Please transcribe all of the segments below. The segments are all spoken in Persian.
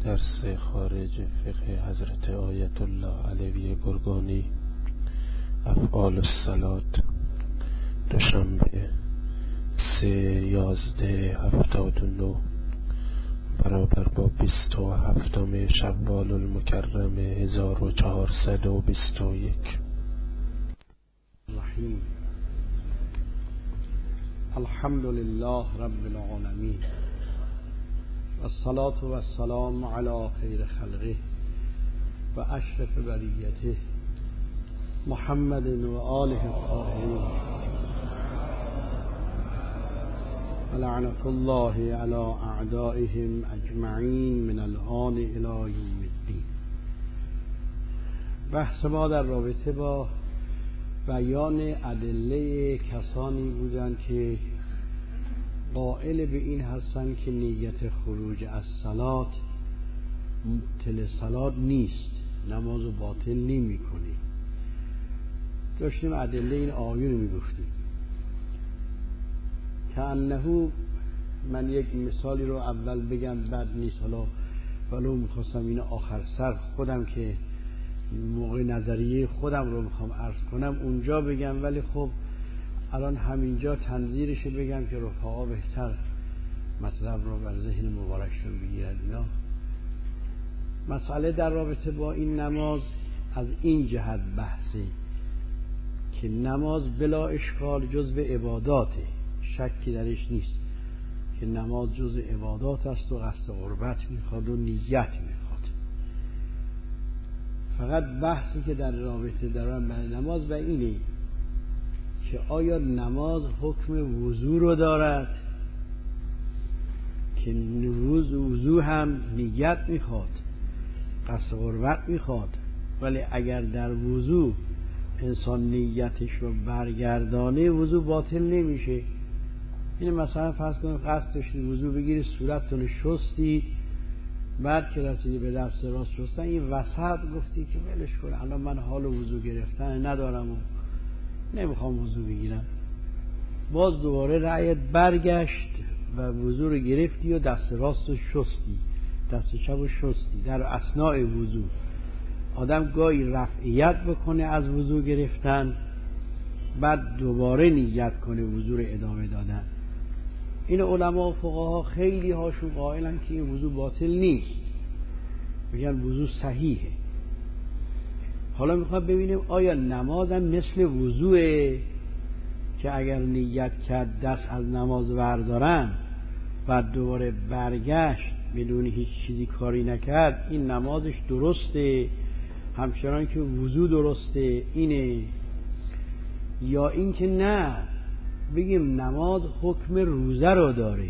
درس خارج فقه حضرت آیت الله علوی گرگانی، افعال الصلات، دوشنبه 3/11/79 برابر با 27 شوال المکرم 1421. رحیم. الحمد لله رب العالمین، والصلاة والسلام علی خیر خلقه و اشرف بریته محمد و آله الطاهرین، لعنت الله علی اعدائهم اجمعین من الآن الی یوم الدین. بحث ما در رابطه با بیان ادله کسانی بودند که قائل به این هستند که نیت خروج از صلات مبطل صلات نیست، نماز و باطل نمی کنه. داشتیم ادله این آیه رو می گفتیم که انه، من یک مثالی رو اول بگم بعد نیست، حالا ولو میخواستم این آخر سر خودم که موقع نظریه خودم رو میخوام عرض کنم اونجا بگم، ولی خب الان همینجا تنظیرش بگم که رفقا بهتر مطلب رو بر ذهن مبارکشون بگیرد. اینا مسئله در رابطه با این نماز از این جهت بحثی که نماز بلا اشکال جزء عباداته، شکی درش نیست که نماز جزء عبادات است و قصد قربت میخواد و نیت میخواد. فقط بحثی که در رابطه دارم برای نماز و اینه که آیا نماز حکم وضو رو دارد که وضو هم نیت میخواد، قصد قربت میخواد، ولی اگر در وضو انسان نیتش رو برگردانه وضو باطل نمیشه. این مثلا فرض کنید قصد داشتید وضو بگیری، صورتتون شستی، بعد که رسیدی به دست راست شستن این وسط گفتی که ولش کن الان من حال وضو گرفتن ندارم و نمیخوام وضو بگیرم، باز دوباره رأیت برگشت و وضو رو گرفتی و دست راست رو شستی، دست چپ رو شستی. در اثناء وضو آدم گاهی رفعیت بکنه از وضو گرفتن، بعد دوباره نیت کنه وضو رو ادامه دادن. این علما و فقها خیلی هاشون قائلن که این وضو باطل نیست، میگن وضو صحیحه. حالا میخوام ببینیم آیا نمازم مثل وضوئه که اگر نیت کرد دست از نماز بردارن بعد دوباره برگشت بدون هیچ چیزی کاری نکرد این نمازش درسته همچنان که وضو درسته اینه، یا این که نه بگیم نماز حکم روزه رو داره،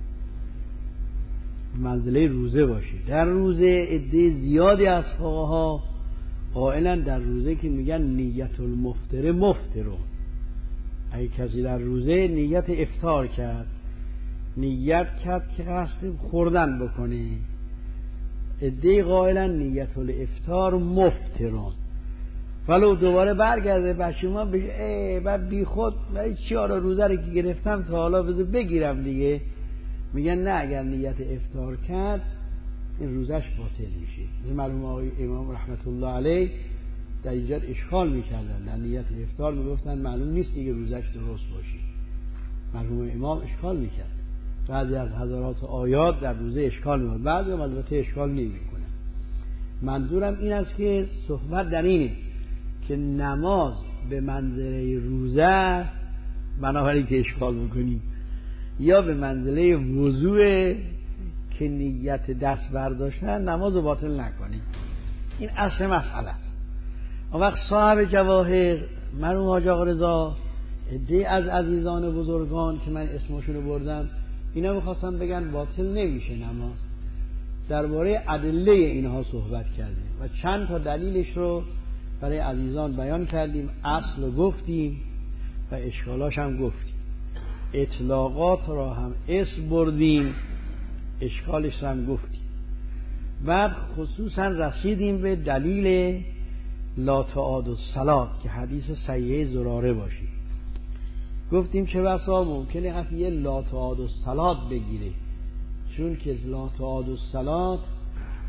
منزله روزه باشه. در روزه عده زیادی از فقها قائلن در روزه که میگن نیت المفطر مفطرون، اگه کسی در روزه نیت افطار کرد، نیت کرد که قصد خوردن بکنه، عده قائلن نیت الافطار مفطرون، ولو دوباره برگرده پشیمان بشه بعد بی خود ولی چی حالا روزه رو که گرفتم تا حالا بذار بگیرم دیگه، میگن نه اگر نیت افطار کرد این روزش باطل میشه. مثل مرحوم آقای امام رحمت الله علیه در اینجا اشکال میکردن، در نیت افطار میگفتن معلوم نیست دیگه روزش درست باشه. مرحوم امام اشکال میکرد، بعضی از حضرات آیات در روزه اشکال میکنن، بعضی هم البته اشکال نمیکنن. منظورم این است که صحبت در اینه که نماز به منزله روزه است بنابراین که اشکال میکنیم، یا به منزله وضوء که نیت دست برداشتن نماز رو باطل نکنیم. این اصل مسئله است. اون وقت صاحب جواهر مرحوم حاج آقا رضا عده از عزیزان بزرگان که من اسمشون رو بردم اینا میخواستن بگن باطل نمیشه نماز. درباره ادله اینها صحبت کردیم و چند تا دلیلش رو برای عزیزان بیان کردیم، اصل رو گفتیم و اشکالاش هم گفتیم، اطلاقات را هم اسم بردیم، اشکالش هم گفتیم. بعد خصوصا رسیدیم به دلیل لا تعاد الصلات که حدیث صحیح زراره باشی. گفتیم چه بسا ممکنه اصلا یه لا تعاد الصلات بگیره، چون که لا تعاد الصلات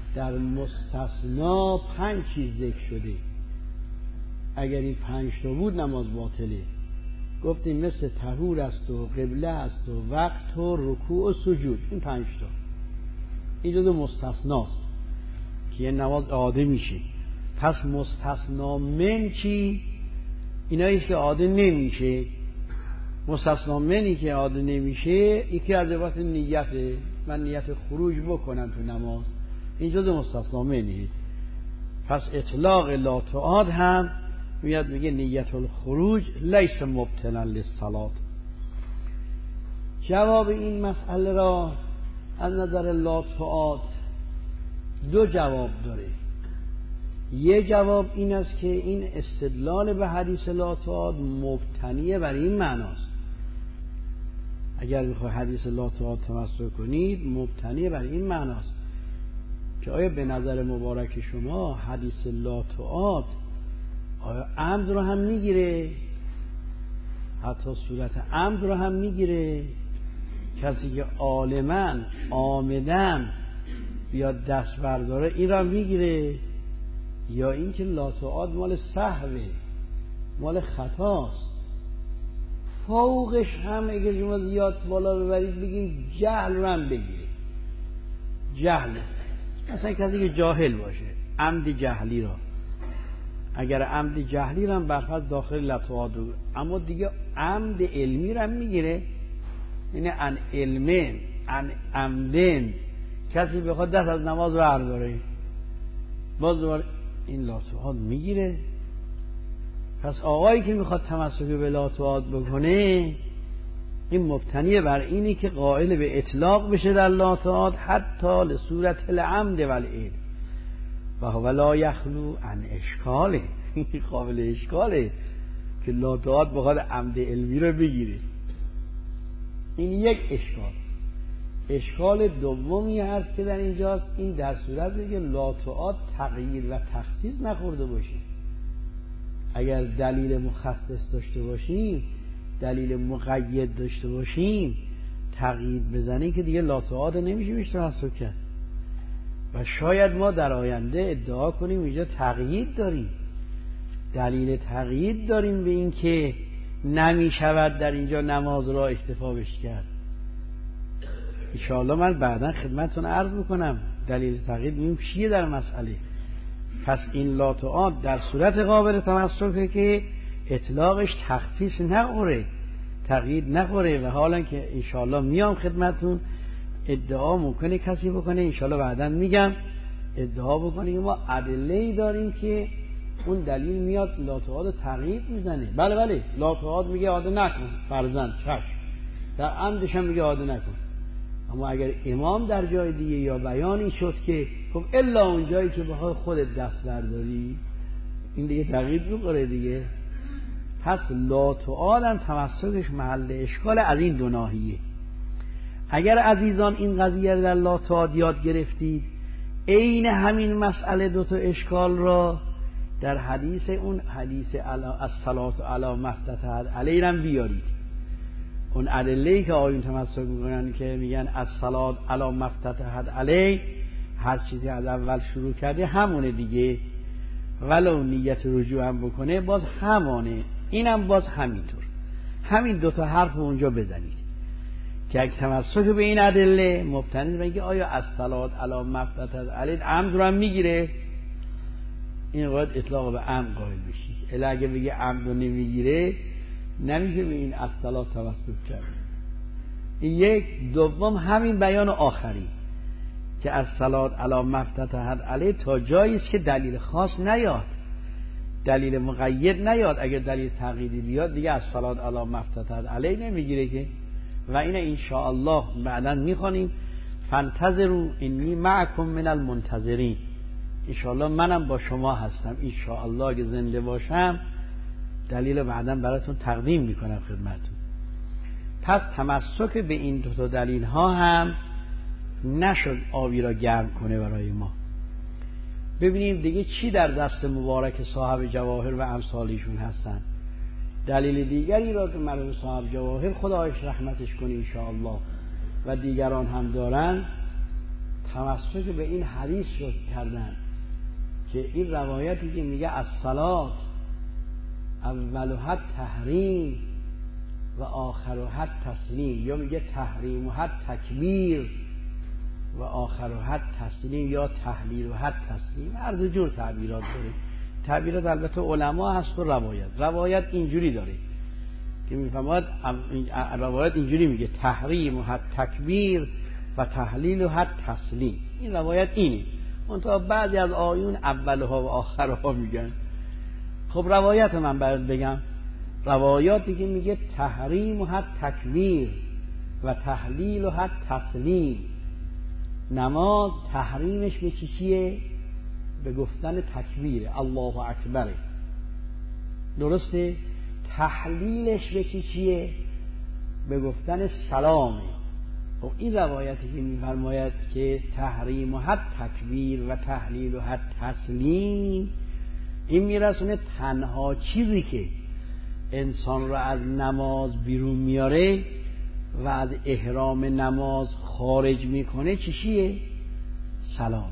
در مستثنا 5 چیز ذکر شده. اگر این 5 تا بود نماز باطله. گفتیم مثل طهور است و قبله است و وقت و رکوع و سجود. این 5 تا این جزو مستثناست که یه نماز اعاده میشه. پس مستثنا من چی؟ ایناییست که اعاده نمیشه. مستثنا منی که اعاده نمیشه یکی از عبارت نیته، من نیت خروج بکنم تو نماز، این جزء مستثنا منی. پس اطلاق لا تعاد هم میاد میگه نیت الخروج لیس مبطلا للصلاة. جواب این مسئله را از نظر لا تعاد 2 جواب داره. یه جواب این است که این استدلال به حدیث لا تعاد مبتنیه بر این معناست. اگر میخوای حدیث لا تعاد تمسک کنید مبتنیه بر این معناست که آیا به نظر مبارک شما حدیث لا تعاد آیا عمد رو هم میگیره؟ حتی صورت عمد رو هم میگیره؟ کسی که عالماً آمدن بیاد دست برداره این رو میگیره؟ یا این که لا تعاد مال سهوه، مال خطاست؟ فوقش هم اگه شما زیاد بالا ببرید بگیم جهل رو هم بگیره. جهل مثلا کسی که جاهل باشه عمد جهلی را، اگر عمد جهلی را هم برفض داخل لا تعاد، اما دیگه عمد علمی را هم میگیره. اینه ان علمین ان عمدن کسی بخواد دست از نماز برداره باز دوباره این لا تعاد میگیره. پس آقایی که میخواد تمسک به لا تعاد بکنه این مبتنیه بر اینی که قائل به اطلاق بشه در لا تعاد حتی لصورت العمد والعلم و هو لا یخلو عن اشکاله. قابل اشکاله که لا تعاد بخواد عمد علمی رو بگیره. این یک اشکال. اشکال دومی هست که در اینجاست، این در صورتی که لا تعاد تغییر و تخصیص نخورده باشیم. اگر دلیل مخصص داشته باشیم، دلیل مقید داشته باشیم، تقیید بزنیم که دیگه لا تعاد نمیشه بیش تمسک کرد. و شاید ما در آینده ادعا کنیم اینجا تقیید داریم، دلیل تقیید داریم به این که نمیشود در اینجا نماز را اکتفا بش کرد. انشاءالله من بعدا خدمتتون عرض بکنم دلیل تقیید این چیه در مسئله. پس این لا تعاد در صورت قابل تمسکه که اطلاقش تخصیص نخوره، تقیید نخوره. و حالا که انشاءالله میام خدمتتون ادعا ممکنه کسی بکنه، انشاءالله بعدا میگم، ادعا بکنه که ما ادله‌ای داریم که اون دلیل میاد لا تعاد تقیید میزنه. بله لا تعاد میگه عاده نکن فرزند چشم، در عمدش هم میگه عاده نکن. اما اگر امام در جای دیگه یا بیانی شد که خب الا اون جایی که بخوای خودت دست برداری، این دیگه تقیید می‌کنه دیگه. پس لا تعاد هم تمسکش محل اشکال از این 2 ناحیه. اگر عزیزان این قضیه در لا تعاد یاد گرفتید، عین همین مسئله 2 تا اشکال را در حدیث اون حدیث الصلاة علی ما افتتحت علیه هم بیارید. اون ادله‌ای که آیون تمسک میکنن که میگن الصلاة علی ما افتتحت علیه، هر چیزی از اول شروع کرده همونه دیگه، ولو نیت رجوع هم بکنه باز همونه. اینم باز همینطور، همین 2 تا حرف اونجا بزنید که اگه تمسک به این ادله مبتنی به اینکه آیا الصلاة علی ما افتتحت علیه عمد رو هم میگیره، این باید اطلاق به عمد قائل بشی. الا اگه بگه عمد رو نمیگیره نمیشه به این الصلاة تمسک کرد. این یک. دوم همین بیان آخری که الصلاة علی ما افتتحت علیه تا جایی است که دلیل خاص نیاد، دلیل مقید نیاد. اگر دلیل تقییدی بیاد دیگه الصلاة علی ما افتتحت علیه نمیگیره که. و این ان شاء الله بعداً میخوانیم فانتظروا انی معکم من المنتظرین. ان شاء الله منم با شما هستم، ان شاء الله اگه زنده باشم دلیل بعداً براتون تقدیم میکنم خدمتتون. پس تمسک به این 2 تا دلیل ها هم نشد آبی را گرم کنه برای ما. ببینیم دیگه چی در دست مبارک صاحب جواهر و امثالیشون هستن. دلیل دیگری را که مرحوم صاحب جواهر خدایش رحمتش کنه ان شاء الله و دیگران هم دارن، تمسک به این حدیث رو کردن که این روایتی که میگه الصلاة اولها تحریم و آخرها تسلیم، یا میگه تحریمها تکبیر و آخرها تسلیم، یا تحلیلها تسلیم، هر دو جور تعبیرات داره. تعبیرات البته علما هست و روایت اینجوری داره که میفهمد روایت اینجوری میگه تحریمها تکبیر و تحلیلها تسلیم. این روایت اینه. منتها بعضی از آیون اولها و آخرها میگن. خب روایت من برات بگم. روایاتی که میگه تحریمها تکبیر و تحلیلها تسلیم، نماز تحریمش به چیه؟ به گفتن تکبیر الله اکبره، درسته؟ تحلیلش به چیه؟ به گفتن سلامه. خب این روایتی که میفرماید که تحریمها تکبیر و تحلیلها تسلیم، این میرسونه تنها چیزی که انسان را از نماز بیرون میاره و از احرام نماز خارج میکنه چیه؟ سلام.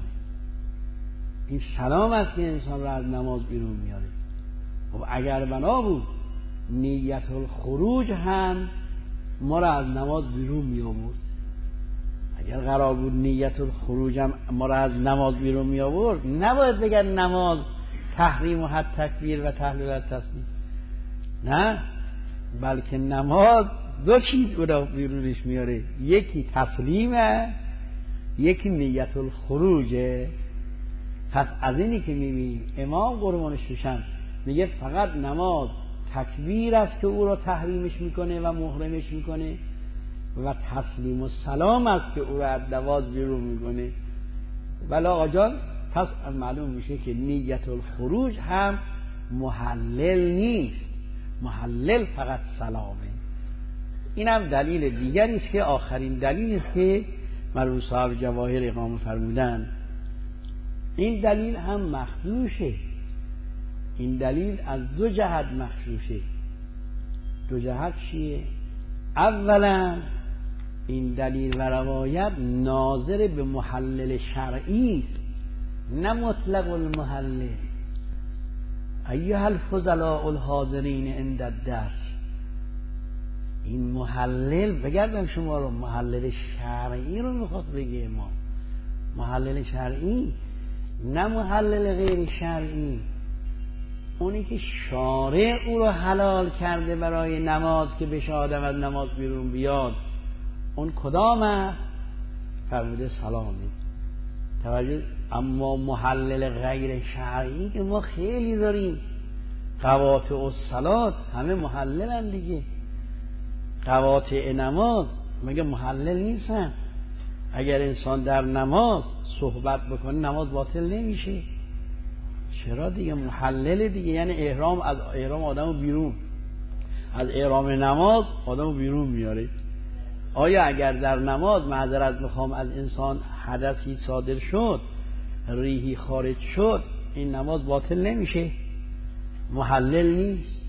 این سلام است که انسان را از نماز بیرون میاره. خب اگر بنا بود نیت الخروج هم ما را از نماز بیرون می آورد. اگر قرار بود نیت الخروج هم ما را از نماز بیرون می آورد، نباید بگن نماز تحریم و حد تکبیر و تحلیل و تسلیم، نه، بلکه نماز دو چیز او را بیرونش میاره، یکی تسلیمه، یکی نیت الخروجه. پس از اینی که میبینیم امام قربانش بشن میگه فقط نماز تکبیر است که او را تحریمش میکنه و محرمش میکنه و تسلیم و سلام است که او را از نماز بیرون میکنه. ولی آقا جان پس معلوم میشه که نیت الخروج هم محلل نیست، محلل فقط سلامه. اینم دلیل دیگری است که آخرین دلیلی است که مرحوم صاحب جواهر اقامه فرمودن. این دلیل هم مخدوشه. این دلیل از دو جهت مخدوشه. دو جهت چیه؟ اولا این دلیل و روایت ناظر به محلل شرعی است، نه مطلق المحلل. ایها الفضلاء الحاضرین عند الدرس، این محلل بگردم شما رو، محلل شرعی رو میخواد بگه امام، محلل شرعی نه محلل غیر شرعی. اونی که شارع او رو حلال کرده برای نماز که بشه آدم از نماز بیرون بیاد، اون کدام است؟ فرموده سلامی. توجه. اما محلل غیر شرعی که ما خیلی داریم، قواطع الصلات همه محلل هم دیگه. قواطع نماز مگه محلل نیستن؟ اگر انسان در نماز صحبت بکنه نماز باطل نمیشه. چرا دیگه؟ محلل دیگه، یعنی احرام، از احرام آدمو بیرون، از احرام نماز آدمو بیرون میاره. آیا اگر در نماز معذرت میخوام از انسان حدثی صادر شد، ریحی خارج شد، این نماز باطل نمیشه؟ محلل نیست.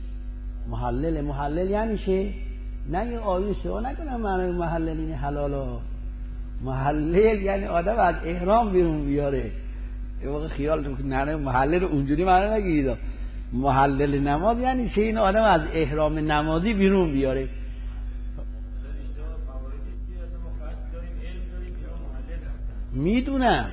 محلل یعنی چه؟ نه یه آیه سوا نکنم معنی محلل این حلالا. محلل یعنی آدم از احرام بیرون بیاره. یه واقع خیال نه محلل اونجوری معنی نگیرید. محلل نماز یعنی چه؟ این آدم از احرام نمازی بیرون بیاره. میدونم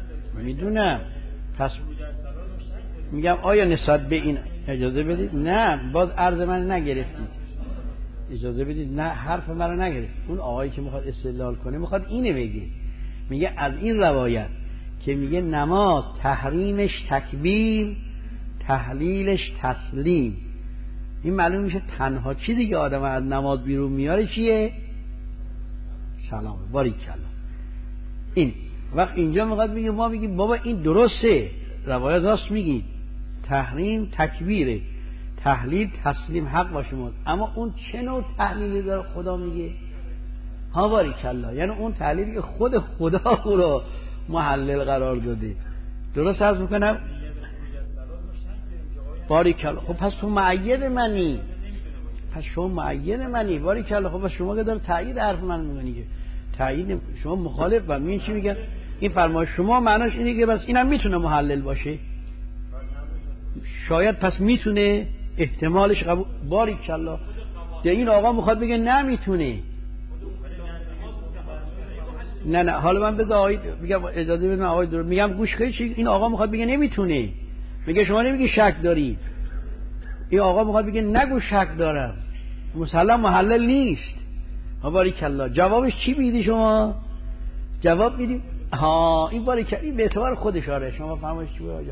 پس میگم آیا نسبت به این اجازه بدید؟ نه، باز عرض من نگرفتید، اجازه بدید. نه، حرف من رو نگرفت. اون آقایی که میخواد استدلال کنه میخواد اینه بگه، میگه از این روایت که میگه نماز تحریمش تکبیر، تحلیلش تسلیم، این معلوم میشه تنها چیزی که آدم از نماز بیرون میاره چیه؟ سلامه. باریکلا. این وقت اینجا میخواد بگه، ما میگیم بابا این درسته، روایت راست میگی، تحریم تکبیره، تحلیل تسلیم، حق با شماست، اما اون چه نوع تحلیلی داره خدا میگه؟ ها باریکلا، یعنی اون تحلیلی که خود خدا او رو محلل قرار داده. درست عرض میکنم؟ باریکلا. خب پس تو مؤید منی، پس شما مؤید منی. باریکلا. خب پس شما که داره تایید حرف من میگنی که تایید، شما مخالف. و من چی میگم؟ این فرمایش شما معناش اینه که بس اینم میتونه محلل باشه. شاید پس میتونه، احتمالش قبول. باریکالله. ده این آقا میخواد بگه نمیتونه. نه حالا من بذار آقای میگم اجازه بدید من آقای درست میگم گوش کنید. این آقا میخواد بگه نمیتونه. میگه شما نمیگی شک داری. این آقا میخواد بگه نگو شک دارم. مسلم محلل نیست. باریکالله. جوابش چی میدی شما؟ جواب میدیم ها این باریکالله. این به اعتبار خودش آره. شما فهمش چی بود؟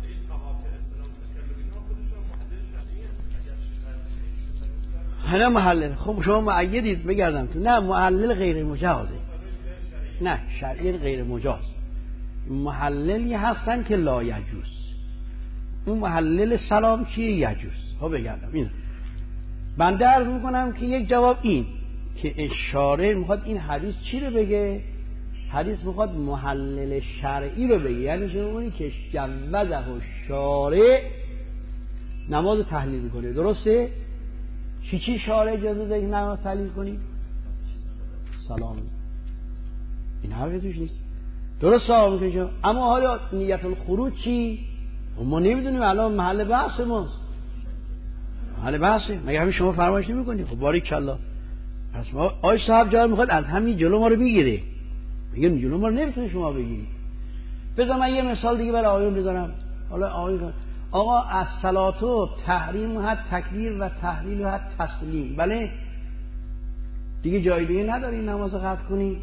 نه محلل. خب شما معیدید بگردم تو. نه محلل غیر مجازه. نه شرعی غیر مجاز. محللی هستن که لا یجوز. اون محلل سلام چیه؟ یجوز. ها بگردم این بنده عرض میکنم که یک جواب این که اشاره میخواد این حدیث چی رو بگه؟ حدیث میخواد محلل شرعی رو بگه. یعنی شما اونی که جوزه و شارع نماز تحلیل میکنه. درسته؟ چی شارع اجازه ده نماز تحلیل کنی؟ سلام. این حرفی توش نیست. درست سلام میکنی. اما حالا نیت الخروج چی؟ ما نمیدونیم. الان محل بحث ماست. محل بحثه. مگه همین شما فرمایش نمیکنی؟ خب باریکالله. پس ما آی صاحب جا میخواد از همین جلو ما رو بگیره. میگم جلو ما رو نمیتونی شما بگیری. بذار من یه مثال دیگه برای آقایون بذارم. حالا آقا از صلاتو تحریم حد تکبیر و تحلیل حد تسلیم. بله دیگه جای دیگه نداری نماز قطع کنی.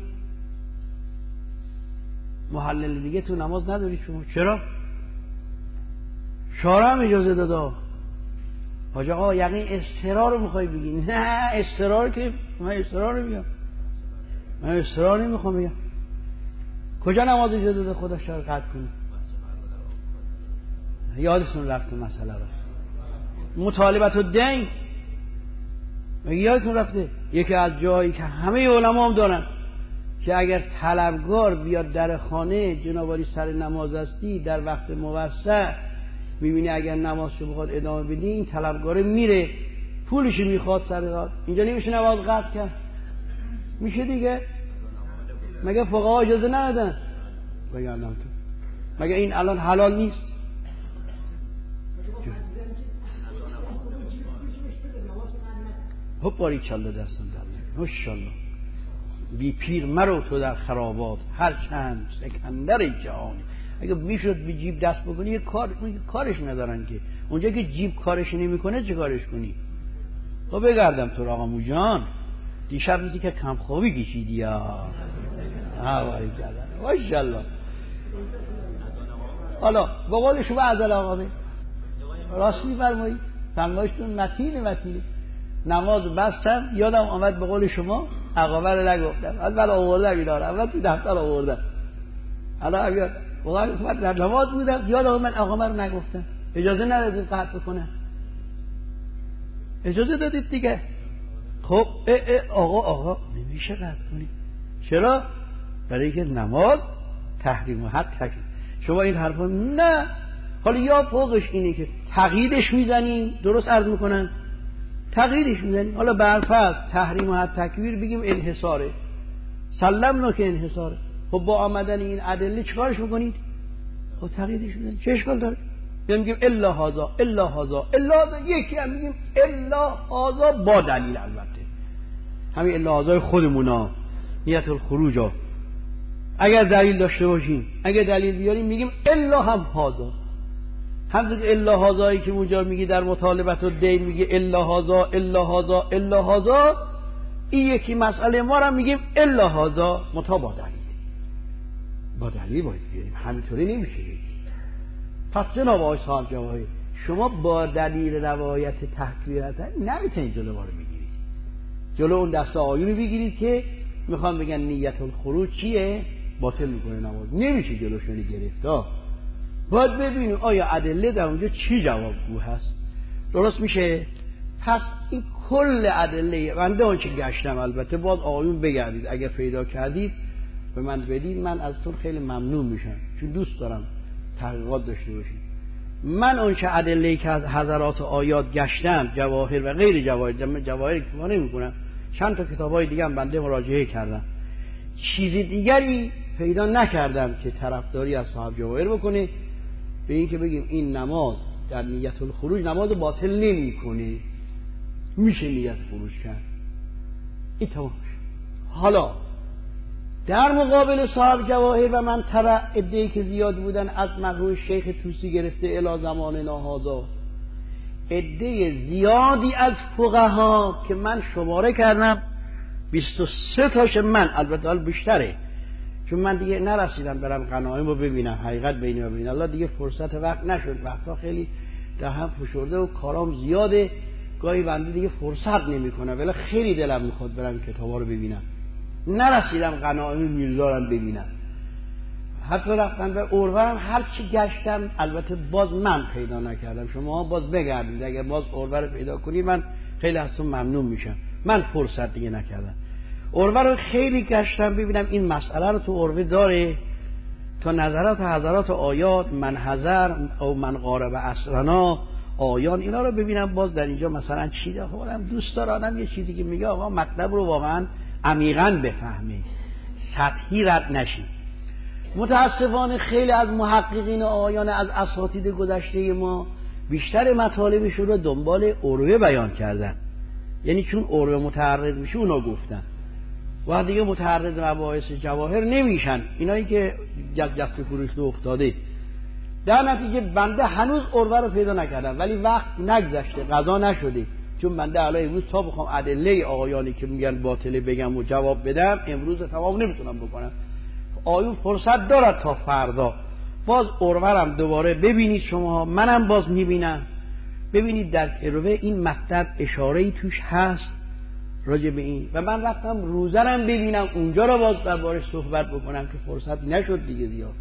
محلل دیگه تو نماز نداری شما. چرا؟ شارع هم اجازه داده. حاج آقا یقین اصرار رو میخوای بگی؟ نه اصرار که من اصرار نمیگم. من اصرار نمیخوام بگم. کجا نماز اجازه داده خدا شارع قطع کنی؟ یادتون رفته مسئله رو. مطالبت الدین مگه یادتون رفته؟ یکی از جایی که همه علما هم دارن که اگر طلبگار بیاد در خانه جنابالی سر نماز هستی در وقت موسع میبینی اگر نمازشو بخواد ادامه بدی این طلبگاره میره پولشو میخواد سر راه. اینجا نمیشه نماز قطع کرد. میشه دیگه؟ مگه فقها اجازه ندادن؟ بگردم تو مگه این الان حلال نیست؟ خب باریکالله دستم در ماشاءالله. بی پیر مرو تو در خرابات هر چند سکندر جهانی. اگه میشد به جیب دست بکنی یه کارش ندارن که. اونجا که جیب کارش نمیکنه چه کارش کنی؟ خب بگردم تو آقا موجان دیشب میزی که کم خوابی کشیدی یا ماشاءالله. حالا با قول شما عزل آقا بی راست میفرمایی. فرمایشتون متینه. نماز بستم یادم آمد به قول شما عقابه رو نگفتم. اول آوردم اینا رو اول تو دفتر آوردم. حالا واقعا در نماز بودم یادم آمد عقابه رو نگفتم. اجازه ندادید قطع بکنم. اجازه دادید دیگه. خب آقا نمیشه قطع کنی. چرا؟ برای اینکه نماز تحریم و حد تکریم. شما این حرفا نه. حالا یا فوقش اینه که تقییدش میزنیم. درست عرض میکنن تقییدش میزنیم. حالا برفرض تحریم و حد تکبیر بگیم انحصاره. سلمنا که انحصاره. خب با آمدن این ادله چیکارش میکنید؟ خب تقییدش میزنید. چه اشکال داره؟ میگیم الا هذا الا هذا الا هذا. یکی هم میگیم الا هذا با دلیل. البته همین الا هذا خودمونا نیت الخروج ها اگر دلیل داشته باشیم اگر دلیل بیاریم میگیم الا هم هذا. همونطور که الا هذایی که اونجا میگی در مطالبت الدین میگه الا هذا الا هذا الا هذا. این یکی مسئله ما رو میگیم الا هذا مطابق دلیل. با دلیل باید بیاریم. همینطوری نمیشه. پس جناب آقای صاحب جواهری شما با دلیل روایت تکبیرتن نمیتونید جلو ما رو بگیرید. جلو اون دست آیونی بگیرید که میخوام بگن نیت الخروج چیه؟ باطل میکنه نماز. نمیشه جلوشونی گرفت. باید ببینیم آیا ادله در اونجا چی جوابگو هست. درست میشه؟ پس این کل ادله بنده آنچه گشتم. البته باید آقایون بگردید اگر پیدا کردید به من بدید. من ازتون خیلی ممنون میشم چون دوست دارم تحقیقات داشته باشید. من آنچه ادله که از حضرات آیات گشتم جواهر و غیر جواهر که ما نمی کنم چند تا کتابای دیگه هم بنده مراجعه کردم. چیز دیگری پیدا نکردم که طرفداری از صاحب جواهر بکنه به این که بگیم این نماز در نیت الخروج نماز باطل نمی کنه، میشه نیت خروج کرد. این تمام. حالا در مقابل صاحب جواهر و من تبع عده‌ای که زیاد بودن از مرحوم شیخ طوسی گرفته الی زماننا هذا، عده زیادی از فقها که من شماره کردم 23 تاش من، البته بیشتره چون من دیگه نرسیدم برم غنایم رو ببینم، حقیقت بینی و بین الله دیگه فرصت وقت نشد، وقتا خیلی در هم فشرده و کارام زیاده، گاهی بنده دیگه فرصت نمیکنه، ولی خیلی دلم میخواد برم کتابا رو ببینم. نرسیدم غنایم میرزا رو ببینم، حتی رفتم به اورورم هر چی گشتم، البته باز من پیدا نکردم. شما باز بگردید اگر باز اورور رو پیدا کنید من خیلی ازتون ممنون میشم. من فرصت دیگه نکردم. اورور رو خیلی گشتم ببینم این مسئله رو تو اورور داره، تا نظرات حضرات آیات من حذر او من قارب اصلنا آیان اینا رو ببینم باز در اینجا مثلا چی دارم. دوست دارم یه چیزی که میگه آقا مطلب رو واقعا عمیقاً بفهمه، سطحی رد نشی. متاسفانه خیلی از محققین آیان از اساتید گذشته ما بیشتر مطالبشون رو دنبال اروه بیان کردن، یعنی چون اروه متعرض میشه اونا گفتن و دیگه متعرض مباحث جواهر نمیشن اینایی که جست فروشته افتاده. در نتیجه بنده هنوز اروه رو پیدا نکردم، ولی وقت نگذشته، قضا نشده، چون بنده الان امروز تا بخوام ادله آیانی که میگن باطله بگم و جواب بدم امروز تمام نمیتونم بکنم. آیون فرصت دارد تا فردا باز اورورم دوباره ببینید شما، منم باز میبینم، ببینید در اروه این مطلب اشاره‌ای توش هست راجع به این، و من رفتم روزرم ببینم اونجا رو باز دربارش صحبت بکنم که فرصت نشد دیگه زیاد.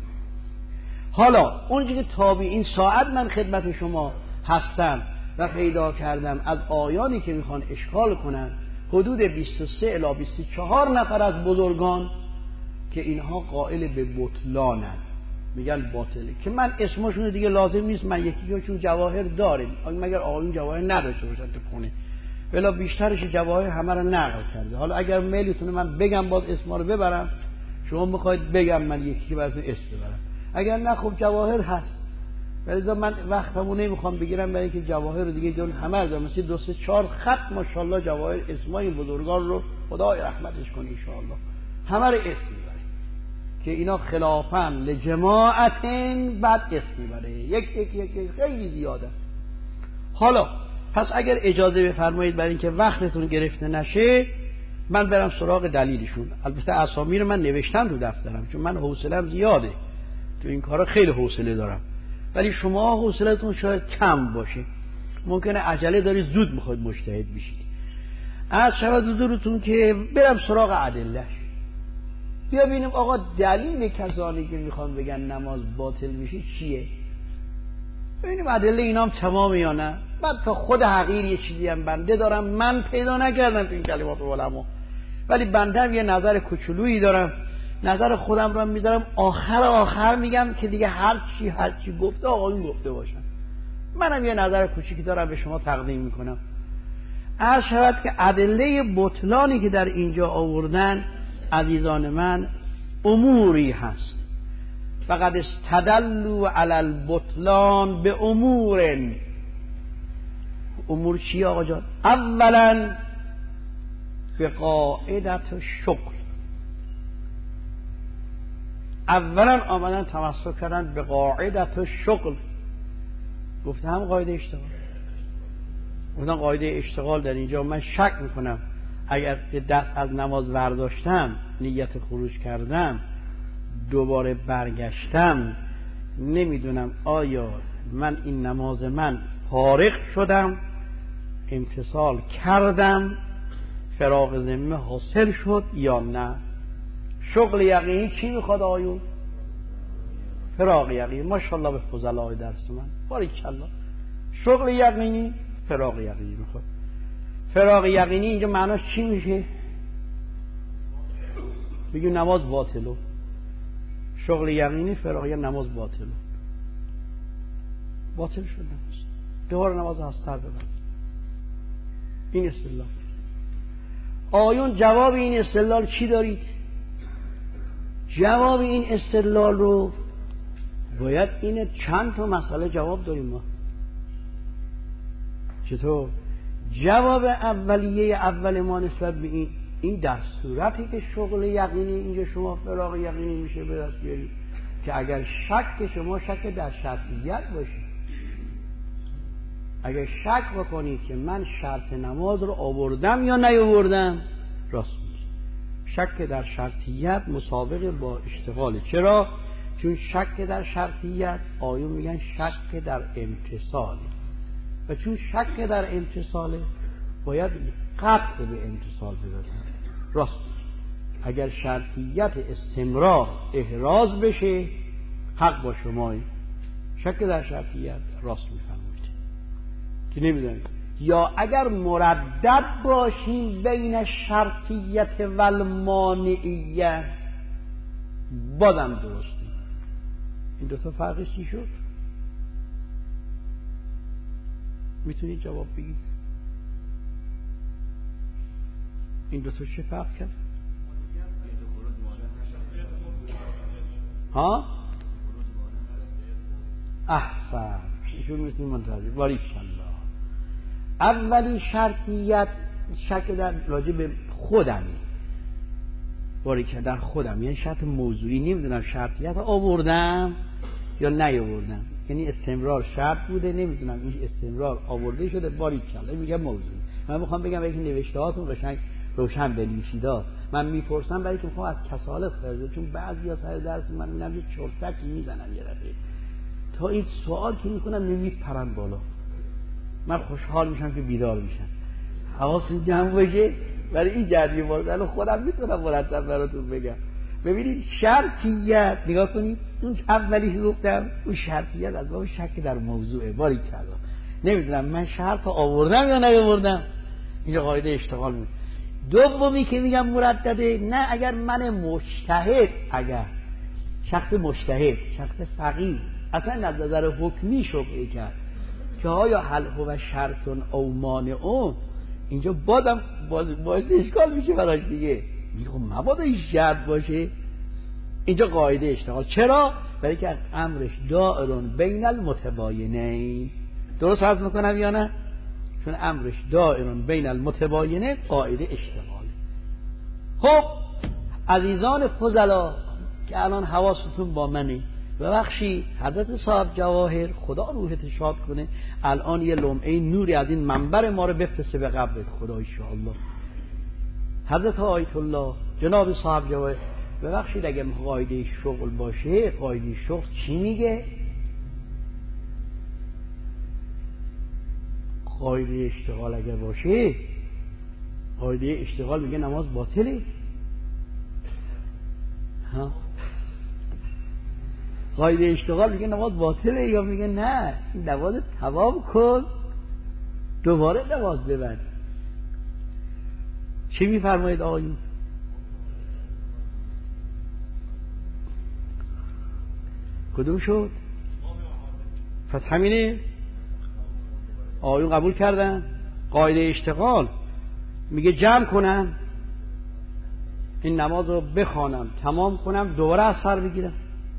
حالا اونجا که تابع این ساعت من خدمت شما هستم و پیدا کردم از آیانی که میخوان اشکال کنن، حدود 23 الی 24 نفر از بزرگان که اینها قائل به بطلانن، میگن باطله، که من اسمشون دیگه لازم نیست، من یکیشون جواهر داریم مگر آقایون جواهر نداشته باشن تو خونه، ولی بیشترش جواهر همه رو نقل کرده. حالا اگر میلتونه من بگم باز اسما رو ببرم، شما میخواید بگم من یکی براتون اسم ببرم، اگر نه خب جواهر هست، ولی من وقتمو نمیخوام بگیرم برای اینکه جواهر رو دیگه دون همه رو مثل 2-4 خط ماشاءالله جواهر اسمای بزرگان رو خدای رحمتش کنه ان شاء الله همه رو اسم میبره که اینا خلافن لجماعتن بعد اسم میبره یک خیلی زیاده. حالا پس اگر اجازه بفرمایید برای اینکه وقتتون گرفته نشه من برم سراغ دلیلشون. البته اسامی رو من نوشتم تو دفترم چون من حوصله‌ام زیاده تو این کارا، خیلی حوصله دارم، ولی شما حوصلتون شاید کم باشه، ممکنه عجله داری زود میخواید مجتهد بشید. از شود حضورتون که برم سراغ ادلهش، بیا ببینیم آقا دلیل کسانی که میخوان بگن نماز باطل میشه چیه، ببینیم ادله اینام تمام یا نه. بعد تا خود حقیر یه چیزی هم بنده دارم من پیدا نکردم تو این کلمات علما، ولی بنده هم یه نظر کوچولویی دارم، نظر خودم رو میذارم آخر میگم که دیگه هر چی گفته آقایون گفته باشن. منم یه نظر کوچیکی دارم به شما تقدیم میکنم. عرض شود که ادله بطلانی که در اینجا آوردن عزیزان من اموری هست، فقط استدلوا علی البطلان به امور چی آقا جان؟ اولا به قاعدت شغل، اولا آمدن تمسک کردن به قاعدت شغل، گفتم هم قاعده اشتغال، گفتم قاعده اشتغال در اینجا من شک میکنم اگر که دست از نماز برداشتم نیت خروج کردم دوباره برگشتم نمیدونم آیا من این نماز من فارغ شدم امتثال کردم فراغ ذمه حاصل شد یا نه. شغل یقینی چی میخواد آیون؟ فراغ یقینی. ماشاءالله به فضلای درس من باریکالله. شغل یقینی فراغ یقینی میخواد. فراغ یقینی اینجا معناش چی میشه؟ بگیم نماز باطلو. شغل یقینی فراغ یقینی نماز باطلو. باطل شد نماز. دوباره نماز هستر ببند. این استدلال. آیون جواب این استدلال چی دارید؟ جواب این استدلال رو باید اینه چند تا مسئله جواب داریم ما. چطور؟ جواب اولیه اول ما نسبت به این در صورتی که شغل یقینی اینجا شما فراغ یقینی میشه به دست بیارید که اگر شک شما شک در شرطیت باشه، اگر شک بکنید که من شرط نماز رو آوردم یا نیاوردم، راست میشه. شک در شرطیت مسابقه با اشتغال. چرا؟ چون شک در شرطیت آیون میگن شک در امتصال، و چون شک در امتصاله باید قطع به امتصال ببرن. راست اگر شرطیت استمرار احراز بشه حق با شما. شک در شرطیت راست میفرمایید که نمیدونید. یا اگر مردد باشیم بین شرطیت و المانعیت بازم درسته. این دوتا فرقش چی شد؟ میتونید جواب بگید این دوتا چه فرق کرد؟ ها؟ احسن، ایشون مثل منتظر باریکالله. اولی شرطیت شک در راجع به خودم، باریکالله در خودم، یعنی شرط موضوعی. نمیدونم شرطیت آوردم یا نیاوردم، یعنی استمرار شرط بوده، نمیدونم این استمرار آورده شده، باریکالله میگم موضوعی. من میخوام بگم یکی نوشته هاتون قشنگ روشن بنویسیدا. من میپرسم برای که میخوام از کسالت خرجه، چون بعضیا سر درس من میبینم یه چرتکی میزنن یه دفعه تا این سوال که میکنم نمیپرن بالا. من خوشحال میشم که بیدار میشن. حواستون جمع باشه برای این جریه مورد خودم میتونم مرتب براتون بگم. ببینید شرطیت نگاه کنید، اون اولی که گفتم اون شرطیت از باب شک در موضوعه. باریکالله. نمیدونم من شرط آوردم یا نیاوردم، اینجا قاعده اشتغال میکنه. دومی که میگم مردده، نه اگر من مجتهد، اگر شخص مجتهد، شخص فقیه اصلا از نظر حکمی شبهه کرد که آیا هل هو شرط او مانع، اینجا بازم باعث اشکال میشه براش دیگه. میگه مبادا این شرط باشه. اینجا قاعده اشتغال. چرا؟ برای که امرش دائر بین المتباینین. درست عرض میکنم یا نه؟ چون امرش دائر بین المتباینین قاعده اشتغال. خب عزیزان فضلا که الان حواستون با منه، ببخشید حضرت صاحب جواهر خدا روحت شاد کنه الان یه لمعه نوری از این منبر ما رو بفرسته به قبر خدا ان شاء الله. حضرت آیت الله جناب صاحب جواهر، ببخشید اگه قاعده شغل باشه، قاعده شغل چی میگه؟ قاعده اشتغال اگر باشه، قاعده اشتغال میگه نماز باطله. ها؟ قاعده اشتغال میگه نماز باطله یا میگه نه این نماز تمام کن دوباره نماز ببند؟ چی میفرمایید آقایون؟ کدوم شد؟ پس همینه آقایون قبول کردن. قاعده اشتغال میگه جمع کنم این نماز رو بخوانم تمام کنم دوباره از سر بگیرم.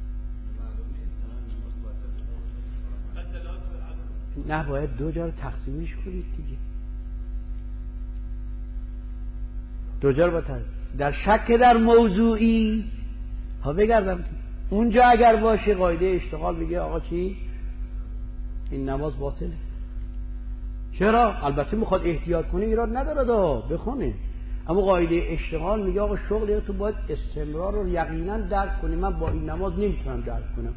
نه باید دو جا رو تقسیمش کنید دیگه. دو جا رو باید در شک در موضوعی ها بگردم اونجا اگر باشه قاعده اشتغال میگه آقا چی؟ این نماز باطله. چرا؟ البته میخواد احتیاط کنه ایراد نداره دا بخونه، اما قاعده اشتغال میگه آقا شغلی تو باید استمرار رو یقینا درک کنی. من با این نماز نمیتونم درک کنم،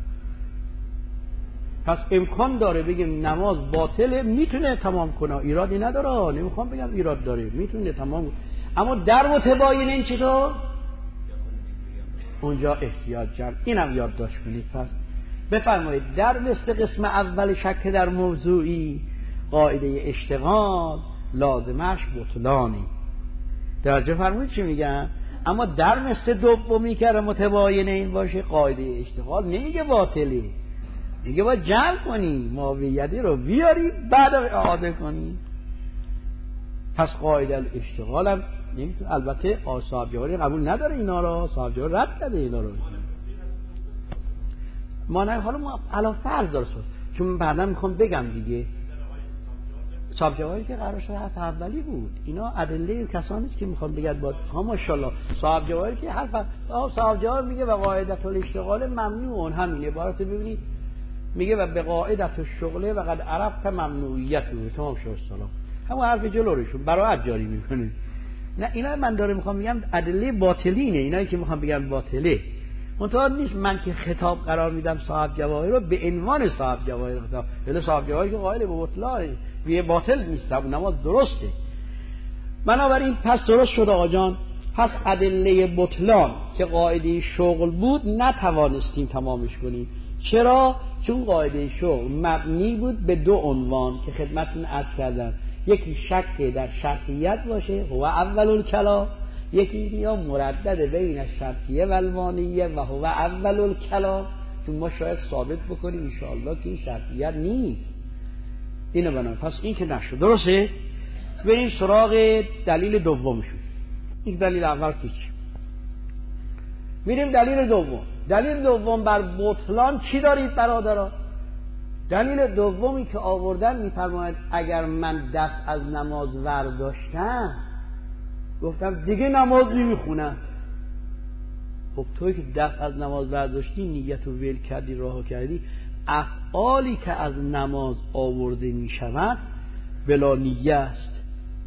پس امکان داره بگیم نماز باطله، میتونه تمام کنه، ایرادی نداره. نمیخوام بگم ایراد داره، میتونه تمام کنه. اما در متباین این چطور؟ اونجا احتیاط جمع. اینم یادداشت کنید. پس بفرمایید در مثل قسم اول شک در موضوعی قاعده اشتغال لازمش بطلانی. درجه فرمایید چی میگم؟ اما در مثل دومی که متباین این باشه قاعده اشتغال نمیگه باطله، میگه باید جمع کنی، ماویتی رو بیاری بعد اعاده کنی. پس قاعده اشتغال هم نمیتونه. البته صاحب جواهری قبول نداره اینا رو، صاحب جواهر رد کرده اینا رو. حالا ما علا فرض داره چون بعدا میخوام بگم دیگه. صاحب جواهری که قرار شده حرف اولی بود، اینا ادله کسانی است که میخوام بگم با ماشاءالله صاحب جواهری که حرف صاحب جواهر میگه و قاعدت الاشتغال ممنوع، همین عبارت ببینید میگه و به قاعدت الشغل و قد عرفت ممنوعیت رو تمام شد سلام. همون حرف جلوشون براعت جاری میکنه. نه اینا من داره میخوام بگم ادله باطلینه، اینایی که میخوام بگم باطله. منتها نیست من که خطاب قرار میدم صاحب جواهر رو به عنوان صاحب جواهر خطاب، ولی صاحب جواهر که قائل به بطلانه، یه باطل نیست، نماز درسته. بنابراین پس درست شد آقا جان. پس ادله بطلان که قاعده شغل بود نتوانستیم تمامش کنیم. چرا؟ چون قاعده شغل مبنی بود به دو عنوان که خدمتتون عرض کردم. یکی شک در شرطیت باشه هو اول الکلام، یکی یا مردد بین الشرطیه و الوانیه و هو اول الکلام، چون ما شاید ثابت بکنیم ان شاء الله که این شرطیت نیست. اینو بنام. پس این که نشد درسته. بریم سراغ دلیل دومشون. این دلیل اول که چی؟ میریم دلیل دوم. دلیل دوم بر بطلان چی دارید برادران؟ دلیل دومی که آوردن میفرماید اگر من دست از نماز برداشتم گفتم دیگه نماز نمیخونم. خب توی که دست از نماز برداشتی، نیت و ول کردی، راهو کردی، افعالی که از نماز آورده میشود بلا نیه است.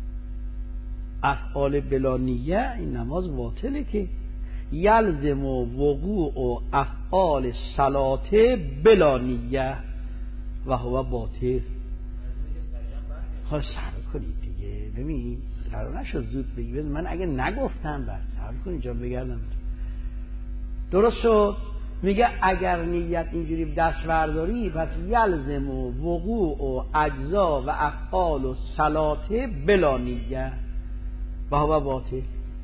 افعال بلا نیه این نماز باطله که یلزم و وقوع و افعال صلات بلا نیه و هو باطل. خواهد صبر کنید دیگه. ببین قرار نشد زود بگید من اگه نگفتم بس صبر کنید جا بگردم. درست شد. میگه اگر نیت اینجوری دست برداری پس یلزم و وقوع و اجزا و افعال و صلات بلا نیه و هو باطل.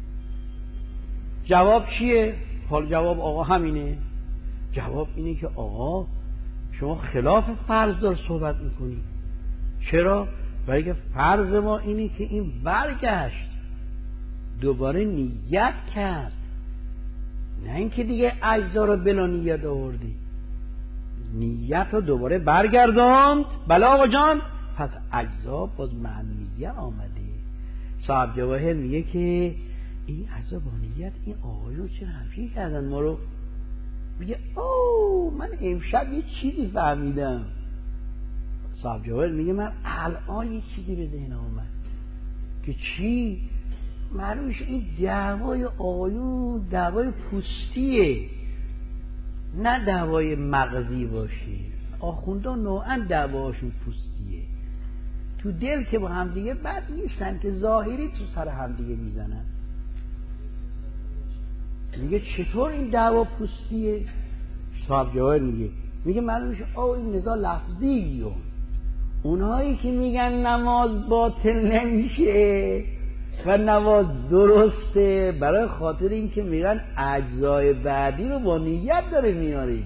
جواب چیه؟ حال جواب آقا همینه. جواب اینه که آقا شما خلاف فرض دار صحبت میکنی. چرا؟ برای که فرض ما اینه که این برگشت دوباره نیت کرد، نه اینکه دیگه اجزا رو بلا نیت آوردی. نیت رو دوباره برگرداند. بله آقا جان. پس اجزا باز معنیه آمده. صاحب جواهر میگه که این اجزا با نیت این آقایون چه حرفی کردن ما رو. میگه اوه من امشب یه چیزی فهمیدم. صاحب جواهر میگه من الان یه چیزی به ذهنم اومد. که چی؟ معلومش این دعوای آقایون دعوای پوستیه، نه دعوای مغزی باشه. آخوندان نوعا دعواشون پوستیه، تو دل که با همدیگه بد نیستن که ظاهری تو سر همدیگه میزنن. میگه چطور این دعوا پوستیه؟ صاحب جواهر میگه معلومش این نزاع لفظیه. اونهایی که میگن نماز باطل نمیشه و نماز درسته برای خاطر این که میگن اجزای بعدی رو با نیت داره میاره.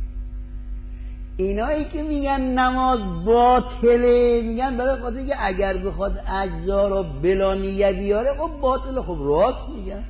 اینایی که میگن نماز باطله میگن برای خاطر این که اگر بخواد اجزا رو بلا نیت بیاره خب باطله. خب راست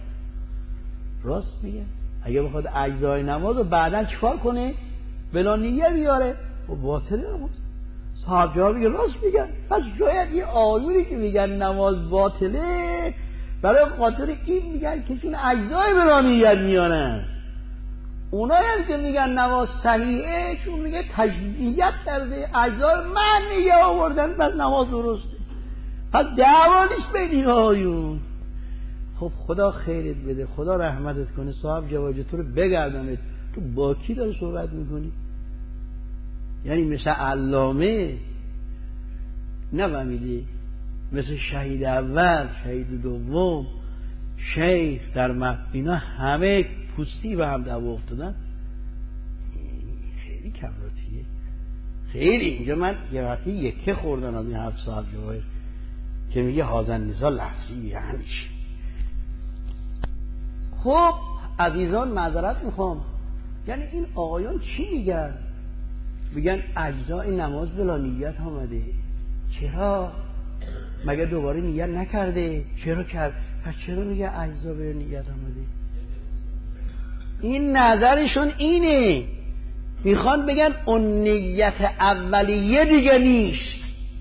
میگن اگر بخواد اجزای نماز رو بعدا چیکار کنه؟ بلا نیت بیاره خب باطله نماز. صاحب جواب میگه راست میگن. پس شاید یه آیونی که میگن نماز باطله برای خاطر این میگن که چون اجزای بلا نیت میانن. اونایی هم که میگن نماز صحیحه چون میگه تجدیدیت کرده اجزای معنیه آوردن پس نماز درسته. پس دعوا نیست بین این آیون. خب خدا خیرت بده، خدا رحمتت کنه. صاحب جواج تو رو بگردنت. تو با کی داری صحبت میکنی؟ یعنی مثل علامه نفهمیدی؟ مثل شهید اول، شهید دوم، شیخ در اینا همه پوستی به هم دعوا افتادن. خیلی کمراتیه. خیلی اینجا من یه وقتی یکه خوردن از این حرف صاحب جواهر که میگه هازن نزا لفظی همیشه. خب عزیزان معذرت میخوام، یعنی این آقایان چی میگن؟ میگن اجزای نماز بلا نیت آمده. چرا؟ مگه دوباره نیت نکرده؟ چرا کرد؟ پس چرا میگه اجزا به نیت آمده؟ این نظرشون اینه، میخوان بگن اون نیت اولیه دیگه نیست.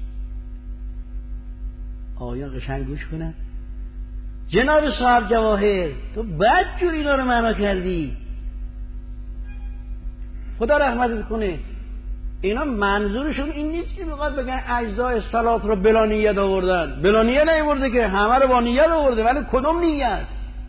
آقایان قشنگ گوش کنن. جناب صاحب جواهر تو بدجور اینا رو معنا کردی، خدا رحمت کنه. اینا منظورشون این نیست که میخواد بگن اجزای صلات رو بلا نیت آوردن. بلا نیت نیورده که، همه رو با نیت آورده. ولی کدوم نیت؟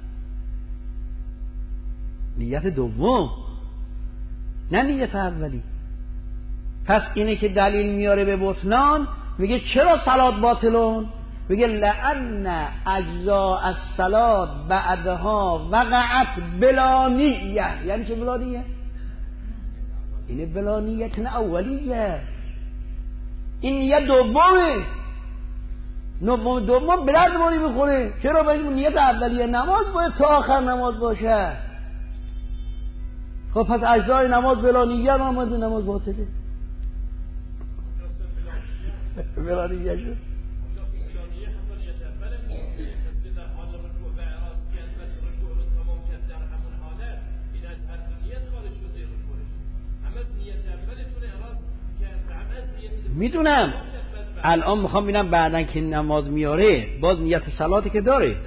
نیت دوم، نه نیت اولی. پس اینه که دلیل میاره به بطلان، میگه چرا صلات باطلون؟ میگه لأن اجزاء الصلات بعدها وقعت بلا نیت. یعنی چه بلا نیت؟ اینه بلا نیت اولیه، این نیت دومه. دوم به درد ما میخوره. چرا؟ باید نیت اولیه نماز باید تا آخر نماز باشه. خب پس اجزای نماز بلا نیت آمده، نماز باطله. بلا نیت شد. میدونم الان میخوام ببینم بعدن که نماز میاره باز نیت صلاتی که داره.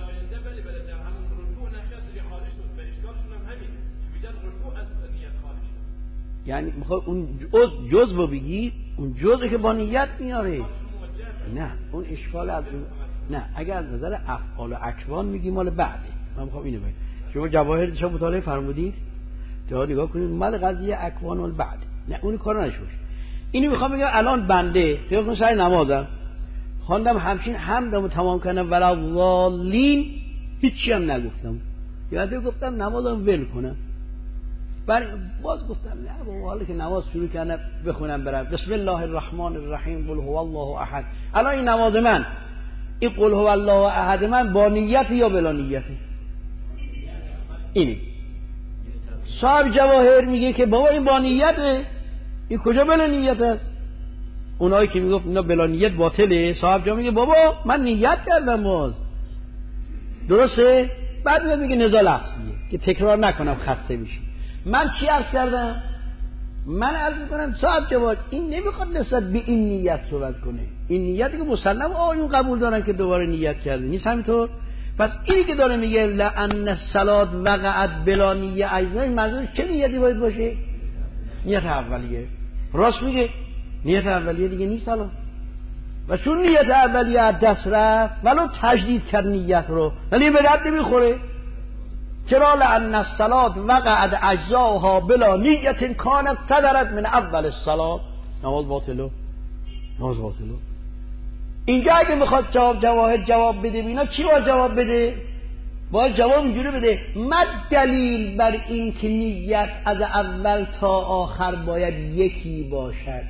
یعنی میخواد اون جزء بگی، اون جزء که با نیت میاره. نه اون اشکال از نه، اگر از نظر افعال و اکوان میگی مال بعده. من میخوام اینو بگم. شما جواهر شما مطالعه فرمودید، تا نگاه کنید مال قضیه اکوان و بعد. نه اون کارو نشوش. اینو میخوام بگم الان بنده فکر سر نمازم خواندم همچین حمدمو تمام کردم ولا والین، هیچی هم نگفتم. یاده گفتم نمازم ول کنم. باز گفتم نه بابا، حالا که نماز شروع کردم بخونم برم بسم الله الرحمن الرحیم قل هو الله احد. الان این نماز من، این قل هو الله احد من با نیت یا بلا نیت؟ اینه. صاحب جواهر میگه که بابا این با نیته. این کجا بلا نیت است؟ اونایی که میگفت اینا بلا نیت باطله، صاحب جا میگه بابا من نیت کردم باز. درسته؟ بعد میگه نزاع لفظیه که تکرار نکنم خسته میشی. من چی عرض کردم؟ من عرض میکنم صاحب جواد این نمیخواد نسبت به این نیت صحبت کنه. این نیتی که مسلم آیون قبول دارن که دوباره نیت کرده نیست همینطور. پس اینی که داره میگه لأن الصلاة وقعت بلا نیت اجزای، منظورش چه نیتی باید باشه؟ نیت اولیه. راست میگه نیت اولیه دیگه نیست الان. و چون نیت اولیه از دست رفت ولو تجدید کرد نیت رو، ولی به درد نمیخوره. چرا؟ لأن الصلاة وقعت اجزاها بلا نیت کانت صدرت من اول الصلاة. نماز باطله. نماز باطله. اینجا اگه میخواد جواهر جواب بده بینا چی باید جواب بده؟ باید جواب اینجوری بده ما دلیل بر این که نیت از اول تا آخر باید یکی باشد؟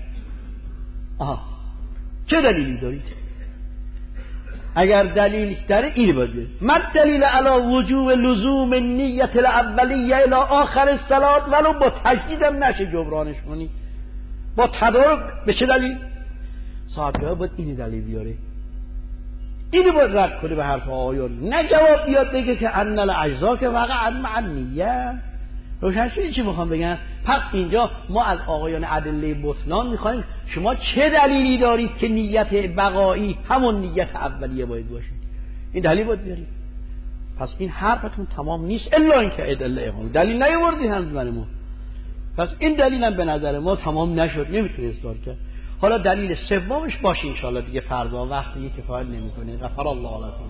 چه دلیلی دارید؟ اگر دلیل داره این باید ما دلیل علی وجوب لزوم نیت الاولیه الی آخر الصلاة ولو با تجدیدم نشه جبرانش کنی. با تدارک به چه دلیل؟ صاحب باید این دلیل بیاره. اینو باید رد کنه به حرف آیون، نه جواب بیاد بگه که ان الاجزا که وقعا مع النیه. روشن شد چی میخوام بگم؟ پس اینجا ما از آقایان ادله بطلان میخوایم شما چه دلیلی دارید که نیت بقایی همون نیت اولیه باید باشه؟ این دلیل باید بیارید. پس این حرفتون تمام نیست الا اینکه ادله اقام دلیل نیاوردی هم برای ما. پس این دلیل هم به نظر ما تمام نشد، نمیتونه اصرار کرد. حالا دلیل سومش باشه ان شاء الله دیگه فردا وقتی کفایت نمیکنه. غفر الله لكم.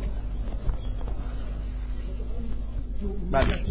بله.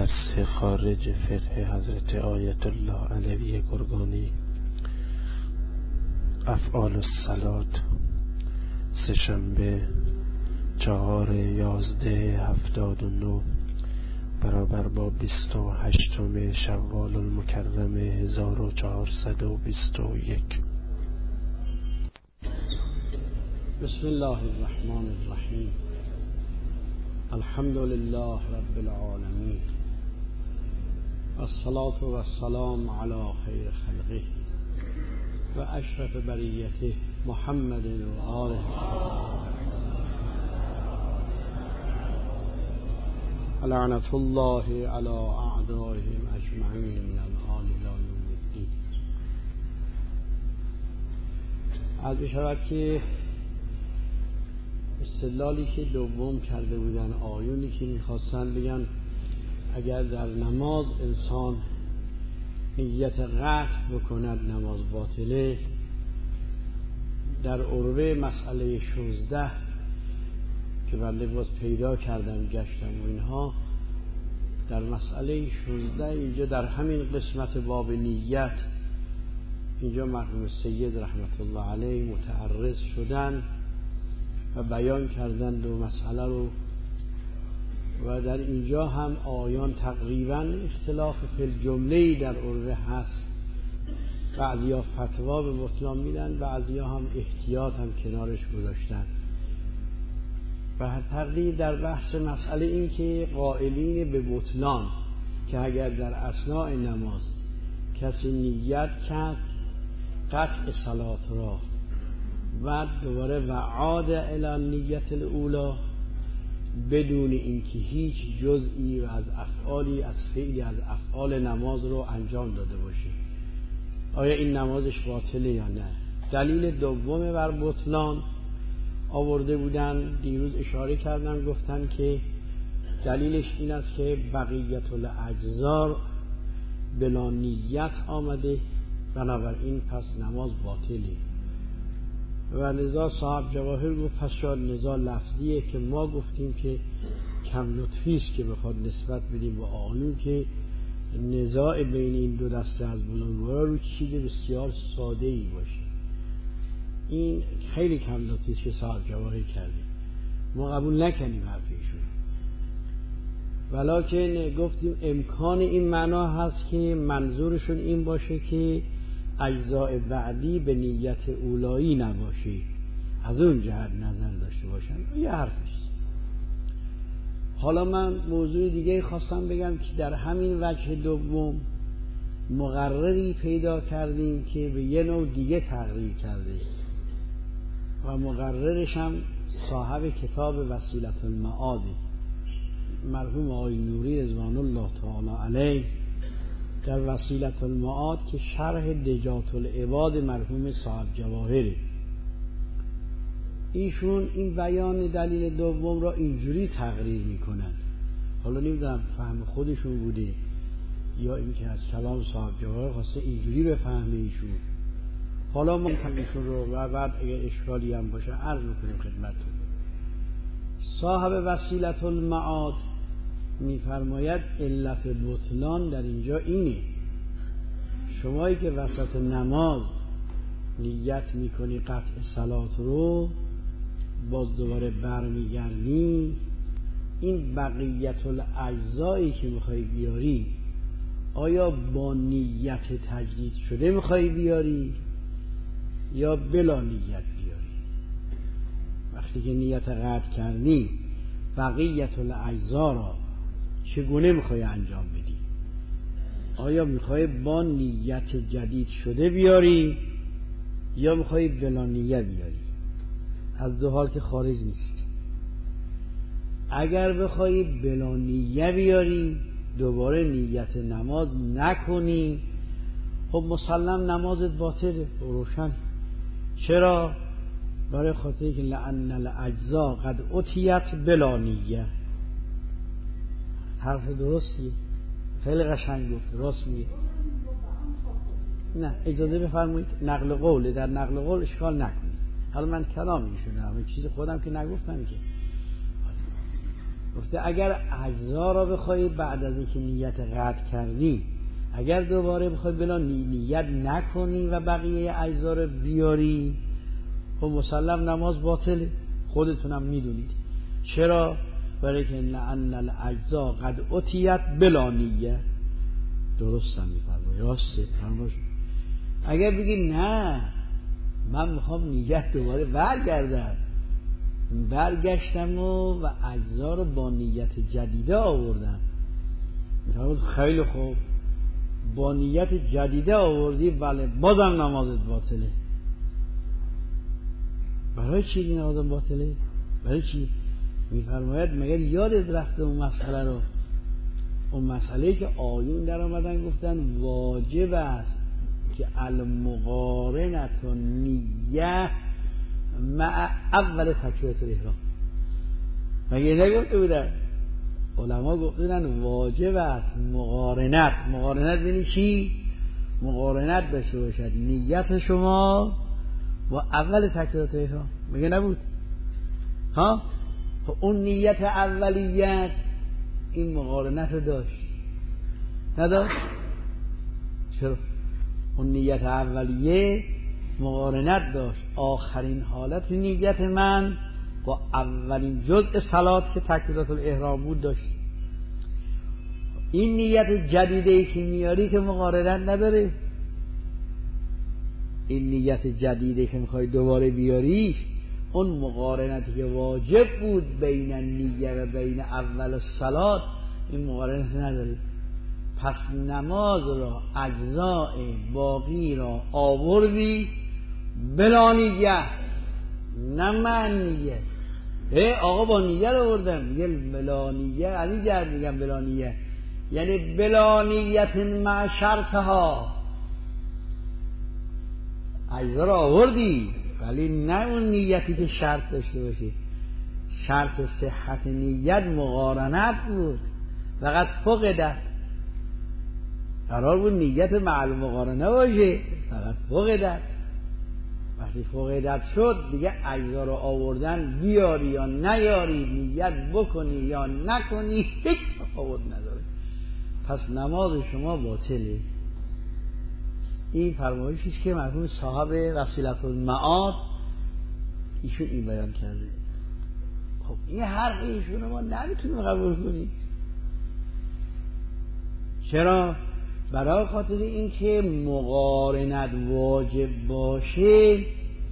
درس خارج فقه حضرت آیت الله علوی گرگانی، افعال الصلات، سه‌شنبه 4/11/79 برابر با 28 شوال المکرم 1421. بسم الله الرحمن الرحیم. الحمد لله رب العالمین، والصلاة والسلام علی خیر خلقه و اشرف بریته محمد و آله لعنت الله علی اعدائهم اجمعین من الآن الی یوم الدین. از بشود که استدلالی که دوم کرده بودن آیونی که میخواستن بگن اگر در نماز انسان نیت قطع بکند نماز باطله، در عروه مسئله 16 که بنده باز پیدا کردم گشتم و اینها، در مسئله 16 اینجا در همین قسمت باب نیت اینجا مرحوم سید رحمت الله علیه متعرض شدن و بیان کردن دو مسئله رو، و در اینجا هم آیان تقریبا اختلاف فی الجمله در عروه هست. بعضیا فتوا به بطلان میدن، بعضیا هم احتیاط هم کنارش گذاشتن. و تقریبا در بحث مسئله این که قائلین به بطلان که اگر در اثناء نماز کسی نیت کرد قطع صلات را و دوباره وعاد الی نیت الاولا بدون اینکه هیچ جزئی و از افعالی از فعلی از افعال نماز رو انجام داده باشه، آیا این نمازش باطله یا نه؟ دلیل دوم بر بطلان آورده بودن، دیروز اشاره کردم گفتن که دلیلش این است که بقیت الاجزا بلا نیت آمده، بنابراین پس نماز باطله. و لذا صاحب جواهر گفت پس شاید نزاع لفظیه که ما گفتیم که کم لطفی است که بخواد نسبت بدیم با آیون که نزاع بین این دو دسته از بزرگوارا رو چیز بسیار ساده ای باشه. این خیلی کم لطفی است که صاحب جواهر کردیم، ما قبول نکنیم حرفیشون، ولکن گفتیم امکان این معنا هست که منظورشون این باشه که اجزاء بعدی به نیت اولایی نباشه، از اون جهت نظر داشته باشن. یه حرفیست. حالا من موضوع دیگه خواستم بگم که در همین وجه دوم مقرری پیدا کردیم که به یه نوع دیگه تغییر کرده و مقررش هم صاحب کتاب وسیلة المعاد مرحوم آقای نوری رضوان الله تعالی علیه در وسیلة المعاد که شرح دجاة العباد مرحوم صاحب جواهره، ایشون این بیان دلیل دوم را اینجوری تقریر میکنن. حالا نمیدونم فهم خودشون بوده یا اینکه از کلام صاحب جواهر خواسته اینجوری بفهمه ایشون. حالا ما ایشون رو و بعد اگر اشکالی هم باشه عرض میکنیم خدمتتون. صاحب وسیلة المعاد میفرماید علت بطلان در اینجا اینه، شمایی که وسط نماز نیت میکنی قطع صلات رو باز دوباره برمیگردی، این بقیت الاجزایی که میخوای بیاری آیا با نیت تجدید شده میخوای بیاری یا بلا نیت بیاری؟ وقتی که نیت قطع کردی بقیت الاجزا را چگونه میخوای انجام بدی؟ آیا میخوای با نیت جدید شده بیاری یا میخوای بلا نیت بیاری؟ از دو حال که خارج نیست. اگر بخوای بلا نیت بیاری دوباره نیت نماز نکنی، خب مسلم نمازت باطله روشن. چرا؟ برای خاطر که لأن الاجزا قد اتیت بلا نیت. حرف درستی، خیلی قشنگ گفت، راست میگه. نه اجازه بفرمایید نقل قوله، در نقل قول اشکال نکنید. حالا من کلام ایشونه، همه چیز خودم که نگفتم که. گفته اگر اجزا را بخوای بعد از اینکه نیت قطع کردی اگر دوباره بخوای بلا نیت نکنی و بقیه اجزا رو بیاری خب مسلم نماز باطله. خودتونم میدونید چرا؟ برای که ان الاجزا قد اتیت بلا نیه. درستم میفرمایی، راسته فرمایش. اگر بگی نه من میخوام نیت دوباره برگشتم و اجزا رو با نیت جدیده آوردم، خیلی خوب با نیت جدیده آوردی، بله بازم نمازت باطله. برای چی این نماز باطله؟ برای چی؟ میفرماید مگر یادت رفته اون مسئله رو، اون مسئله که آیون در آمدن گفتن واجب است که المقارنت و نیه مع اول تکبیرت الاحرام. مگه نگفته بودن؟ علما گفتن واجب است مقارنت یعنی چی؟ مقارنت داشته باشد نیت شما و اول تکبیرت الاحرام. مگه نبود؟ ها؟ اون نیت اولیت این مقارنت رو داشت نداشت؟ چرا؟ اون نیت اولیه مقارنت داشت. آخرین حالت نیت من با اولین جزء صلات که تکبیرات الاحرام بود داشت. این نیت جدیدی که میاری که مقارنت نداره. این نیت جدیدی که میخوای دوباره بیاریش اون مقارنتی که واجب بود بین نیه و بین اول صلات این مقارنت نداره. پس نماز را اجزاء باقی را آوردی بلا نیه، نه من نیه. آقا با نیه رو آوردم، میگه بلا نیه. علی جهت میگم بلا نیه یعنی بلا نیت مع شرطها. اجزا را آوردی ولی نه اون نیتی که شرط داشته باشی. شرط صحت نیت مقارنت بود، فقط فقدت. قرار بود نیت مع مقارنه باشه، فقط فقدت. وقتی فقدت شد دیگه اجزا رو آوردن بیاری یا نیاری، نیت بکنی یا نکنی هیچ تفاوت نداره. پس نماز شما باطله. این فرمایشی است که مرحوم صاحب وسیلة المعاد ایشون این بیان کرده. خب این حرف ایشون ما نمیتونیم قبول کنیم. چرا؟ برای خاطر اینکه مقارنت واجب باشه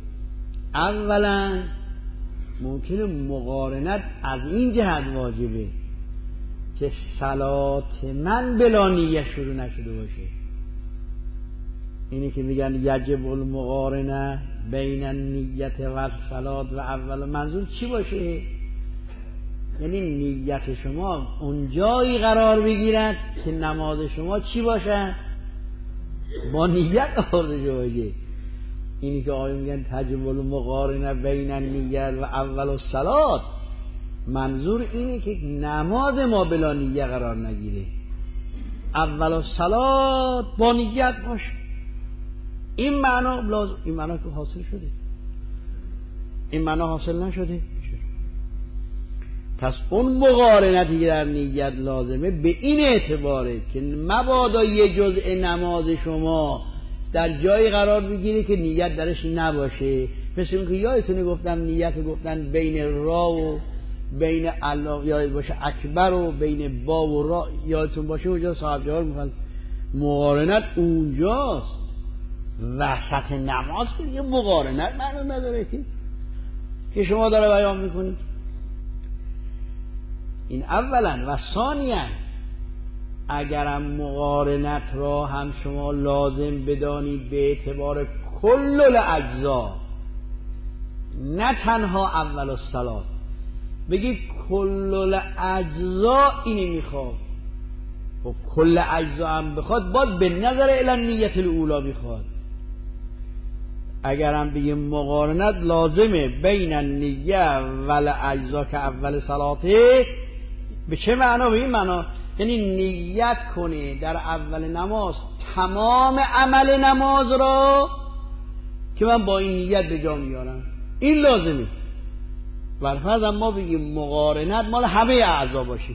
اولا ممکنه مقارنت از این جهت واجبه که صلات من بلا نیه شروع نشده باشه. اینی که میگن یجب المقارنه بین النیت و صلات و اول منظور چی باشه؟ یعنی نیت شما اونجایی قرار بگیرد که نماز شما چی باشه؟ با نیت آورده باشه. اینی که آیه میگن تجب المقارنه بین النیت و اول الصلات، منظور اینه که نماز ما بلا نیت قرار نگیره، اول الصلات با نیت باشه. این معنا لازم، این معنا که حاصل شده، این معنا حاصل نشده. پس اون مقارنتی که در نیت لازمه به این اعتباره که مبادا یه جزء نماز شما در جایی قرار بگیره که نیت درش نباشه. مثل اون که یادتونه گفتم نیت گفتن بین را و بین الله یاد باشه اکبر و بین با و را یادتون باشه اونجا صاحب جوار میخواد مقارنت اونجاست. وسط نماز که یه مقارنت معنا نداره که شما داره بیان میکنید. این اولا. و ثانیا اگرم مقارنت را هم شما لازم بدانید به اعتبار کل الاجزا، نه تنها اول الصلات، بگید کل الاجزا اینی میخواد. خب کل اجزا هم بخواد باید به نظر الی نیت الاولا میخواد. اگرم بگیم مقارنت لازمه بین النیه و الاجزا که اول صلاته، به چه معنا؟ به این معنا یعنی نیت کنه در اول نماز تمام عمل نماز را که من با این نیت به جا میارم. این لازمه. برفرض ما بگیم مقارنت مال همه اعضا باشه،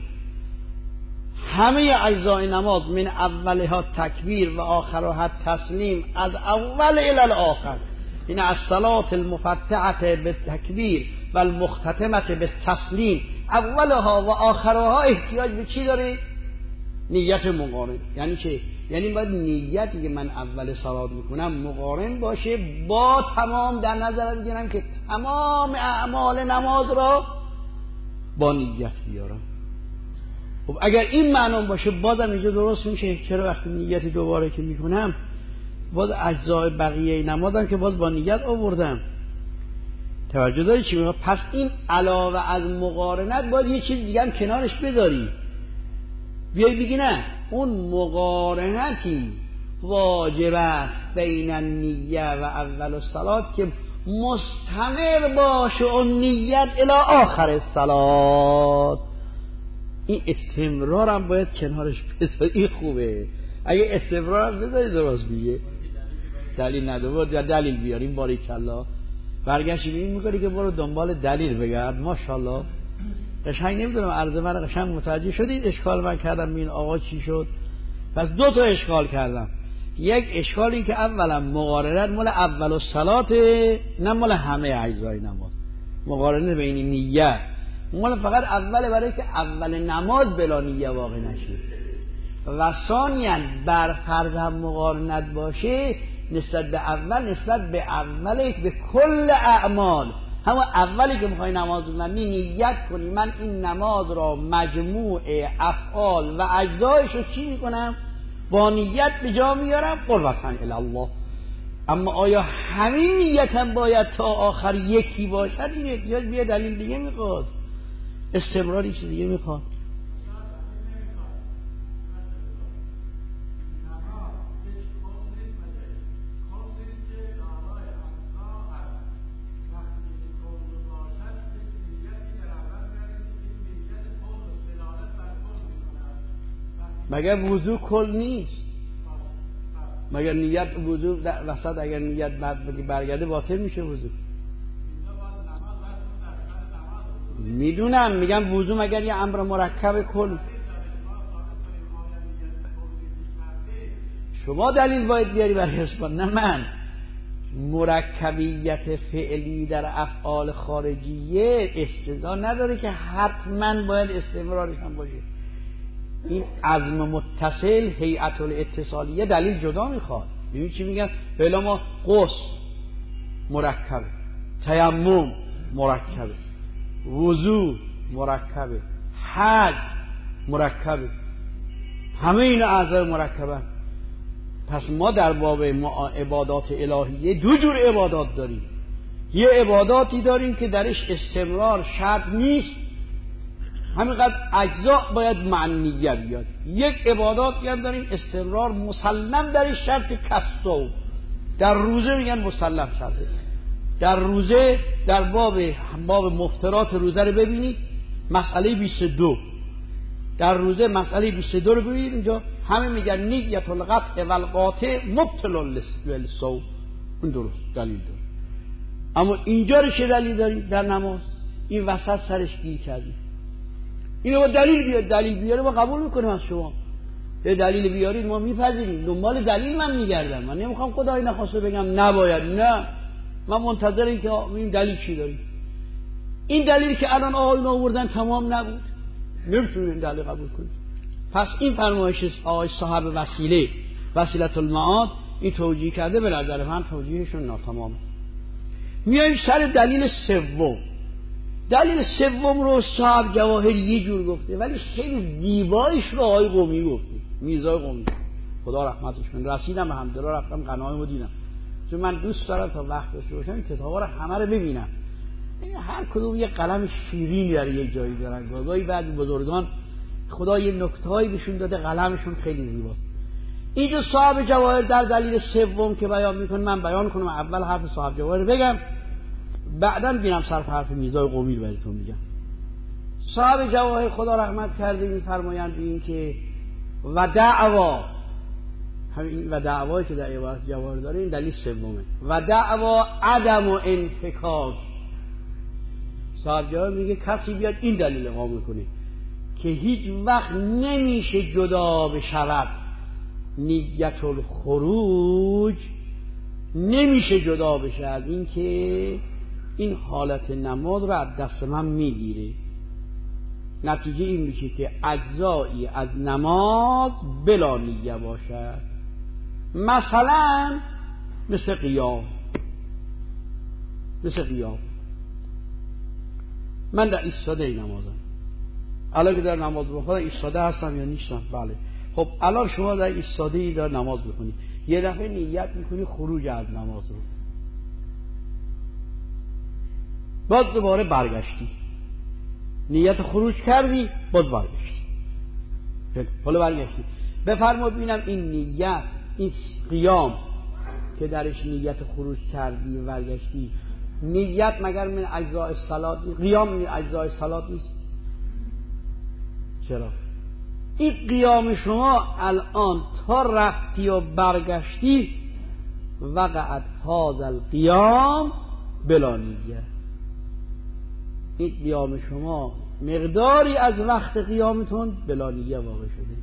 همه اجزای نماز من اولها تکبیر و آخرها تسلیم، از اول الی الاخر، این از صلات المفتحه به تکبیر و المختتمه به تسلیم، اولها و آخرها احتیاج به چی داره؟ نیت مقارن. یعنی چه؟ یعنی باید نیتی که من اول صلات میکنم مقارن باشه با تمام، در نظر بگیرم که تمام اعمال نماز را با نیت بیارم. خب اگر این معنی باشه بازم اینجا درست میشه. چرا وقتی نیت دوباره که میکنم باز اجزای بقیه نمازم که باز با نیت آوردم؟ توجه داری چی میگم؟ پس این علاوه از مقارنت باید یه چیز دیگه هم کنارش بذاری، بیایی بگی نه اون مقارنتی واجب است بین النیه و اول الصلات که مستمر باشه اون نیت الی آخر الصلات. این استمرار هم باید کنارش بذاری. این خوبه. اگه استمرار هم بذاری درست میگه. دلیل نداره یا دلیل بیاریم باریکالله. برگشتیم این میکنی که برو دنبال دلیل بگرد. ماشاءالله قشنگ. نمیدونم عرض من قشنگ متوجه شدید اشکال من کردم این آقا چی شد؟ پس دو تا اشکال کردم. یک اشکالی که اولا مقارنت مال اول الصلات، نه مال همه اجزای نماز. مقارنه بین نیت مال فقط اوله، برای که اول نماز بلا نیه واقع نشه. و ثانیاً بر فرض هم مقارنت باشه نسبت به اول، نسبت به اوله به کل اعمال. همون اولی که میخوای نماز بخونی نیت کنی من این نماز را مجموع افعال و اجزایش رو چی میکنم؟ با نیت به جا میارم قربتاً الی الله. اما آیا همین نیت هم باید تا آخر یکی باشد؟ این احتیاج به دلیل دیگه میخواد، استمراری چیز دیگه میخواد. مگر وضو کل نیست؟ مگر نیت وضو وسط اگر نیت برگرده باطل میشه وضو؟ میدونم، میگم وضو مگر یه امر مرکب کل؟ شما دلیل باید بیاری برای اثبات، نه من. مرکبیت فعلی در افعال خارجیه استدلال نداره که حتما باید استمرارش هم باشه. این عزم متصل هیئت الاتصالیه دلیل جدا میخواد. ببین چی میگن؟ فعلا ما غسل مرکبه، تیمم مرکبه، وضو مرکبه، حج مرکبه، همه این اعضای مرکبه. پس ما در باب عبادات الهیه دو جور عبادات داریم. یه عباداتی داریم که درش استمرار شرط نیست، همینقدر اجزا باید معنیه بیاد. یک عباداتی هم داریم استمرار مسلم درش شرط کسو. در روزه میگن مسلم شرطه. در روزه در باب مفطرات روزه رو ببینید، مسئله 22 در روزه مسئله 22 رو ببینید. اینجا همه میگن نیت القطع و القاطع مبطل للصوم. اون درست دلیل داره. اما اینجا رو چه دلیل داریم در نماز؟ این وسط سرش گیر کردیم. اینو با دلیل بیاره ما قبول میکنیم از شما. یه دلیل بیارید ما میپذیریم. دنبال دلیل من میگردم. من نمیخوام خدای نخواسته بگم نباید، نه، من منتظرم که این دلیل چی داریم. این دلیلی که الان آقایون آوردن تمام نبود، نمیتونیم این دلیل قبول کنیم. پس این فرمایش آقای صاحب وسیلة المعاد این توجیه کرده، به نظر من توجیهشون ناتمامه. میایم سر دلیل سوم. دلیل سوم رو صاحب جواهر یه جور گفته، ولی خیلی زیبایش رو آقای قمی گفته، میرزای قمی، خدا رحمتش کنه. رسیدم به حمدالله، رفتم غنایم دیدم، چون من دوست دارم تا وقت داشته باشم این کتابا رو همه رو ببینم. این هر کدوم یه قلم شیرین در یه جایی دارن. گاهی بعضی بزرگان خدا یه نکتهایی بهشون داده قلمشون خیلی زیباست. اینجا صاحب جواهر در دلیل سوم که بیان میکنه، من بیان کنم اول حرف صاحب جواهر بگم، بعداً بینم صرف حرف میرزای قمی رو براتون میگم. صاحب جواهر خدا رحمت کرده میفرمایند این که و دعوا، همین و دعوایی که در عبارت جواهر داره این دلیل سومه. و دعوا عدم و انفکاک. صاحب جواب میگه کسی بیاد این دلیل اقامه کنه که هیچ وقت نمیشه جدا بشود نیت الخروج، نمیشه جدا بشه از این که این حالت نماز رو از دست من میگیره. نتیجه این میشه که اجزایی از نماز بلا نیه باشد. مثلا مثل قیام. من در ایستاده نمازم، الان که در نماز بخونم ایستاده هستم یا نیستم؟ بله. خب الان شما در ایستاده ای در نماز بخونی، یه دفعه نیت میکنی خروج از نماز رو، باز دوباره برگشتی، نیت خروج کردی، باز برگشتی، حالا برگشتی. بفرما ببینم این نیت، این قیام که درش نیت خروج کردی و برگشتی، نیت مگر من اجزاء الصلات؟ قیام من اجزاء الصلات نیست؟ چرا؟ این قیام شما الان تا رفتی و برگشتی وقعت هذا القیام بلا نیه. این قیام شما مقداری از وقت قیامتون بلا نیه واقع شده.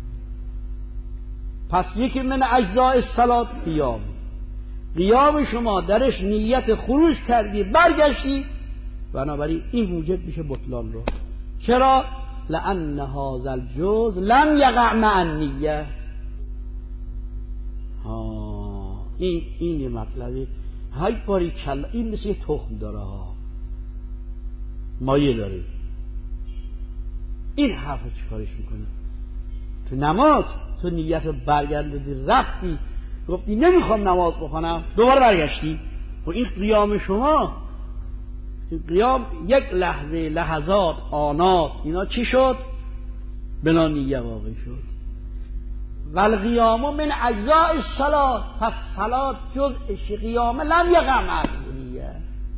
پس یکی من اجزاء الصلات قیام شما درش نیت خروج کردی برگشتی، بنابراین این موجب میشه بطلان رو. چرا؟ لأن هذا الجزء لم یقع مع النیه. این مطلبی های باری کلا، این مثل یه تخم داره ها، مایه داره. این حرف رو چیکارش میکنی؟ تو نماز تو نیت رو برگردوندی، رفتی گفتی نمیخوام نماز بخونم، دوباره برگشتی. و این قیام شما، این قیام یک لحظه، لحظات، آنات، اینا چی شد؟ بلا نیه واقع شد. والقیام من اجزاء الصلاة، پس صلات جزء قیام لم یقع مع النیه.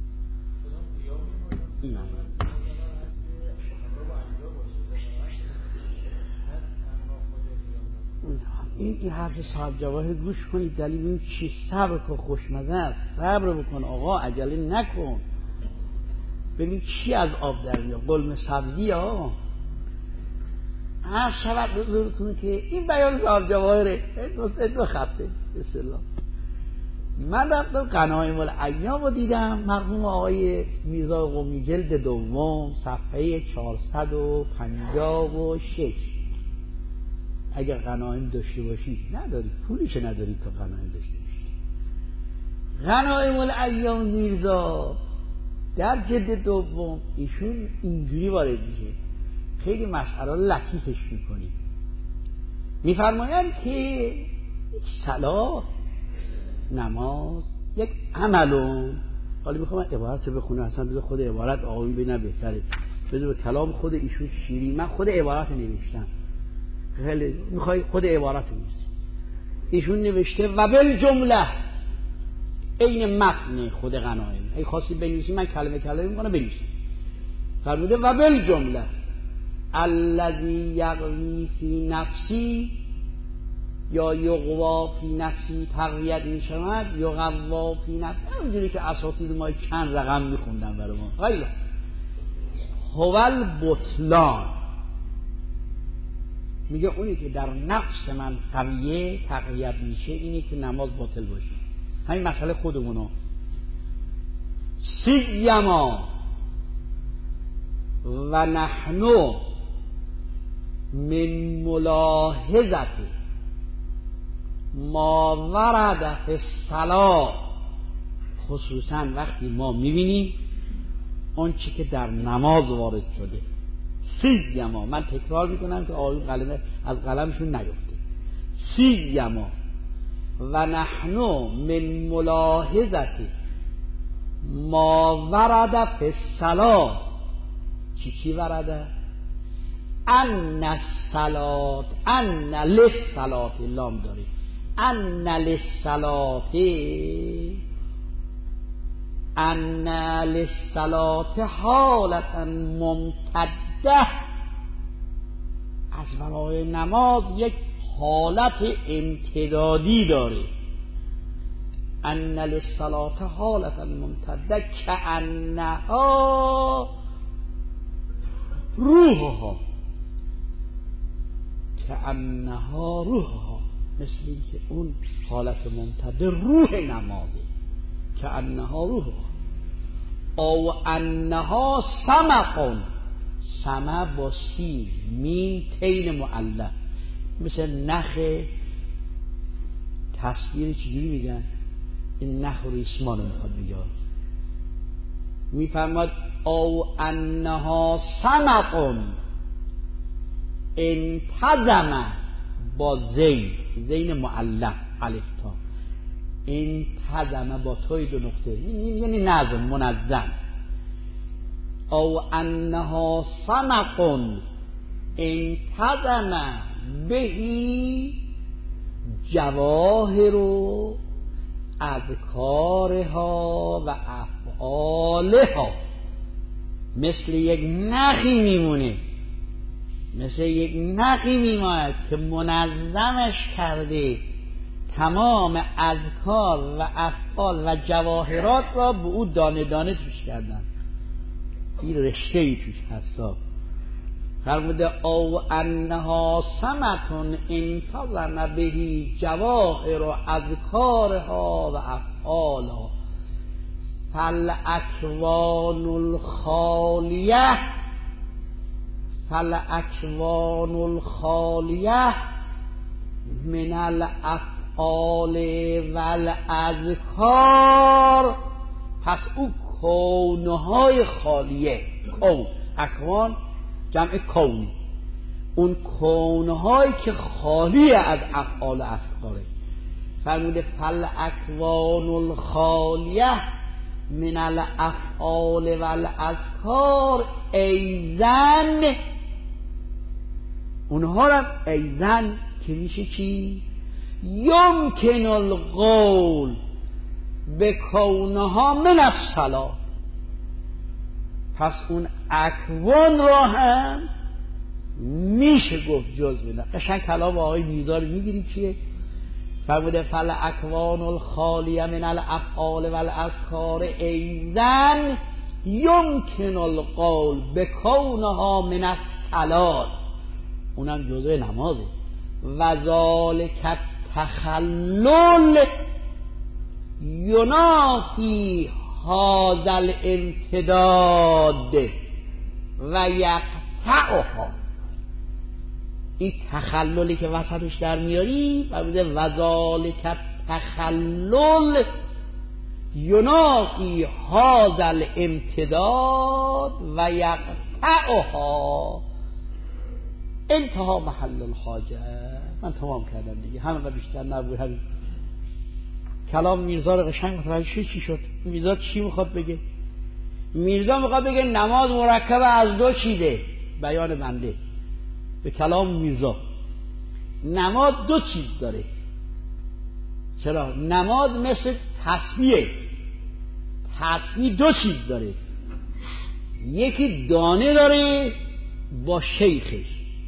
این حرف صاحب جواهر گوش کنید، دلیل این چی؟ صبر کن، خوشمزه است، صبر بکن آقا، عجله نکن، ببین چی از آب در میاد. قلم سبزی ها شود بزرگتونه که این بیان صاحب جواهره، دو خطه. بسیار من رفتم غنایم الایام رو دیدم، مرحوم آقای میرزا قمی، جلد دوم صفحه 456. اگر غنایم داشته باشی، نداری، پولیش نداری تا غنایم داشته باشی. غنایم الایام میرزا در جلد دوم ایشون اینجوری وارد میشه، خیلی مسئله لطیفش میکنی. میفرمایند که صلات، نماز یک عملون. حالا میخوام عبارت رو بخونم، اصلا بذار خود عبارت آقایی ببینم بهتره، بذار به کلام خود ایشون شیری. من خود عبارت نوشتم، خیلی میخوای خود عبارت نوشت. ایشون نوشته و بالجمله، این متن خود غنایم، اگه خواستی بنویسی من کلمه کلمه میکنم بنویسی. فرموده و بالجمله الذی یقوی فی نفسی، یا یقوا فی نفسی تقویت میشود، یقوا فی نفسی، همونجوری که اساتید ما چند رقم میخوندن برای ما. خیلی هو البطلان، میگه اونی که در نفس من قویه تقویت میشه اینی که نماز باطل باشه. همین مسئله خودمونو سیما و نحنو من ملاحظت ما ورد فی الصلاة، خصوصا وقتی ما میبینیم اون چی که در نماز وارد شده. سیما، من تکرار میکنم که آقای قلمه از قلمشون نیفته. سیما و نحنو من ملاحظت ما ورد فی الصلاة، چی ورده؟ ان الصلاة، ان للصلاة، لام داری، ان للصلاة، ان للصلاة حالتا ممتده، از برای نماز یک حالت امتدادی داره. ان للصلاة حالة ممتده کأنها روحها، کأنها روحها، مثل این که اون حالت ممتده روح نمازه، کأنها روحها. او انها سمقون، سمع با سین میم تین معلق، مثل نخ تصویر چجوری میگن؟ این نخ و ریسمان میخواد بگه، میفرماد او انها سمقون انتظم با زین معلق الف تا، انتظم با توی دو نقطه یعنی نظم منظم. او انها سمقون انتظم بهی جواهر و اذکارها و افعالها، مثل یک نخی میمونه، مثل یک نخی میماند که منظمش کرده، تمام اذکار و افعال و جواهرات را به او دانه دانه توش کردن، این رشته ای توش هستا. فرموده او انها سمتون انتظم بهی جواهر و اذکارها و افعالها فالاکوان الخالیه، فالاکوان الخالیه من الافعال والاذکار، پس او کونهای خالیه، کون اکوان جمع کونی، اون کونهایی که خالی از افعال و اذکاره. فرموده فالاکوان الخالیه من الافعال والاذکار ایزن، اونها را ایزن که میشه چی؟ یمکن القول به کونها من الصلاة، پس اون اکوان را هم میشه گفت جز بنا. قشنگ کلام آقای میرزا رو میگیری چیه؟ فرموده فالاکوان الخالیه من الافعال والاذکار ایزن یمکن القول به کونها من الصلاة، اونم جزء نمازه. و ذالک التخلل ینافی هذا الامتداد و یقطعها، این تخللی که وسطش در میاری فرموده و ذالک التخلل ینافی هذا الامتداد و یقطعها. انتها محل الحاجه. من تمام کردم دیگه، همینقدر بیشتر نبود. همین کلام میرزا رو قشنگ متوجه چی شد؟ میرزا چی میخواد بگه؟ میرزا میخواد بگه نماز مرکب از دو چیزه، بیان بنده به کلام میرزا. نماز دو چیز داره. چرا؟ نماز مثل تسبیحه. تسبیح دو چیز داره، یکی دانه داره با شیخش،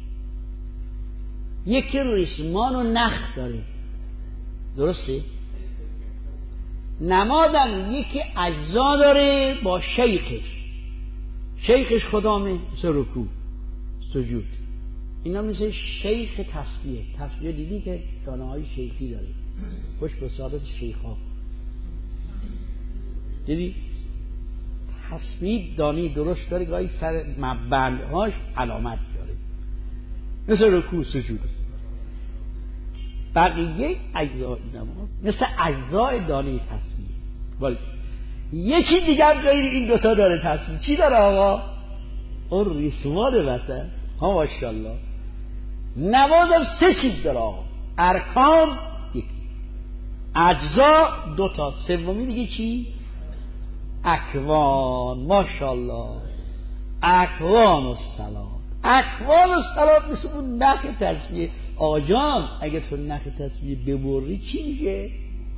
یکی ریسمان و نخ داره. درسته؟ نمازم یکی اجزا داره با شیخش. شیخش کدامه؟ مثل رکوع، سجود. اینا مثل شیخ تسبیح. تسبیح دیدی که دانه های شیخی داره، خوش به سعادت شیخ ها دیدی؟ تسبیح دانی درست داره، گاهی سر بندهاش علامت داره، مثل رکوع سجود. بقیه اجزای نماز مثل اجزای دانه تسبیح. ولی یکی دیگه هم غیر این دوتا داره تسبیح. چی داره آقا؟ اون ریسمان وسط. ها ماشاءالله. نمازم سه چیز داره آقا، ارکان یکی، اجزا دوتا، سومی دیگه چی؟ اکوان. ماشاءالله. اکوان الصلاة. اکوان الصلاة مثل اون نخ تسبیح. آقا جان اگه تو نخ تسبیح ببری چی میشه؟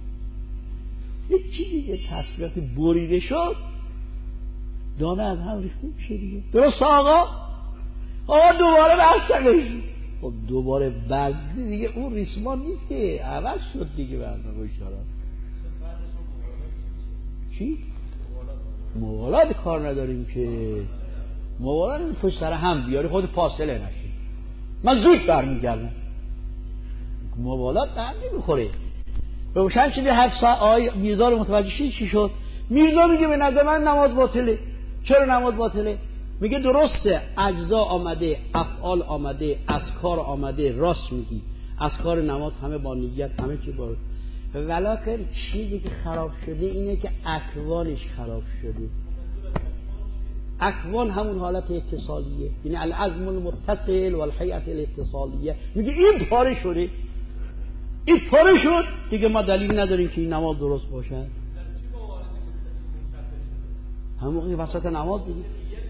چی میگه؟ تسبیح که بریده شد دانه از هم ریخته میشه دیگه. درست آقا؟ آقا دوباره بستمش. خب دوباره بزدی دیگه، اون ریسمان نیست که، عوض شد دیگه. بزدن چی؟ موالات کار نداریم که موالات پشت سر هم بیاری خود فاصله نشی. من زود برمیگردم. موالات هم نمیخوره. روشن شدی 7 ساعت. آقای میرزا رو متوجه شدی چی شد؟ میرزا میگه به نظر من نماز باطله. چرا نماز باطله؟ میگه درسته اجزا آمده، افعال آمده، اذکار آمده، راست میگی. اذکار نماز همه با نیت، همه چی با، ولکن چیزی که خراب شده اینه که اکوانش خراب شده. اکوان همون حالت اتصالیه، یعنی العزم المتصل والهیئه الاتصالیه. میگه این پاره شده، این پاره شد دیگه، ما دلیل نداریم که این نماز درست باشه. همون موقع وسط نماز دیگه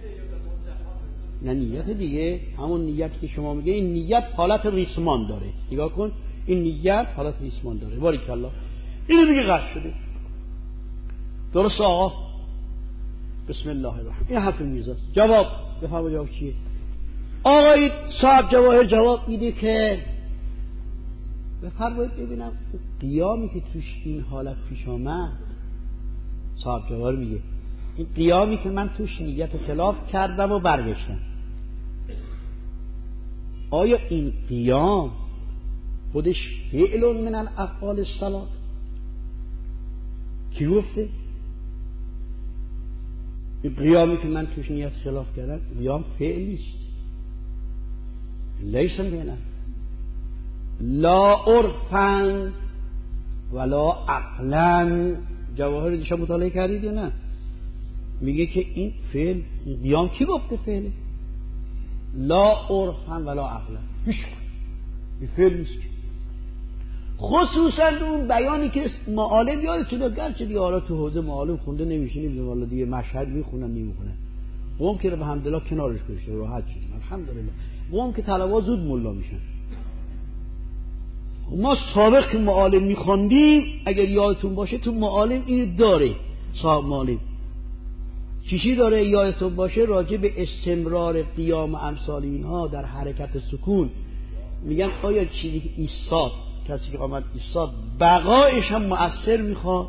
نه نیت دیگه، همون نیت که شما میگه، این نیت حالت ریسمان داره. نگاه کن، این نیت حالت ریسمان داره. باریکالله. اینو میگه قصد شده. درست آقا؟ بسم الله الرحمن. این حرف میرزاست. جواب بفرما. جواب چیه؟ آقای صاحب جواهر جواب میده که بفرمایید ببینم قیامی که توش این حالت پیش آمد، صاحب جواهر میگه این قیامی که من توش نیت خلاف کردم و برگشتم، آیا این قیام خودش فعل من الافعال الصلات؟ کی گفته؟ این قیامی که من توش نیت خلاف کردم قیام فعلی است، لیس بینه لا عرفا ولا عقلا. جواهر دیشب مطالعه کردید یا نه؟ میگه که این فعل، این قیام کی گفته فعله؟ لا عرفا ولا عقلا. این فعل نیست. خصوصا اون بیانی که معالم یادتونه، گرچه دیگه حالا تو حوزه معالم خونده نمیشینیم، والا دیگه مشهد میخونن نمیخونن، قوم که به حمدالله کنارش گذاشته راحت شدیم الحمدلله. قوم که طلبا زود ملا میشن. ما سابق که معالم میخوندیم اگر یادتون باشه تو معالم اینو داره، صاحب معالم چیشی داره یادتون باشه راجع به استمرار قیام امثال اینها در حرکت سکون. میگن آیا چیزی که ایستاد، کسی که آمد ایستاد بقایش هم مؤثر میخواد؟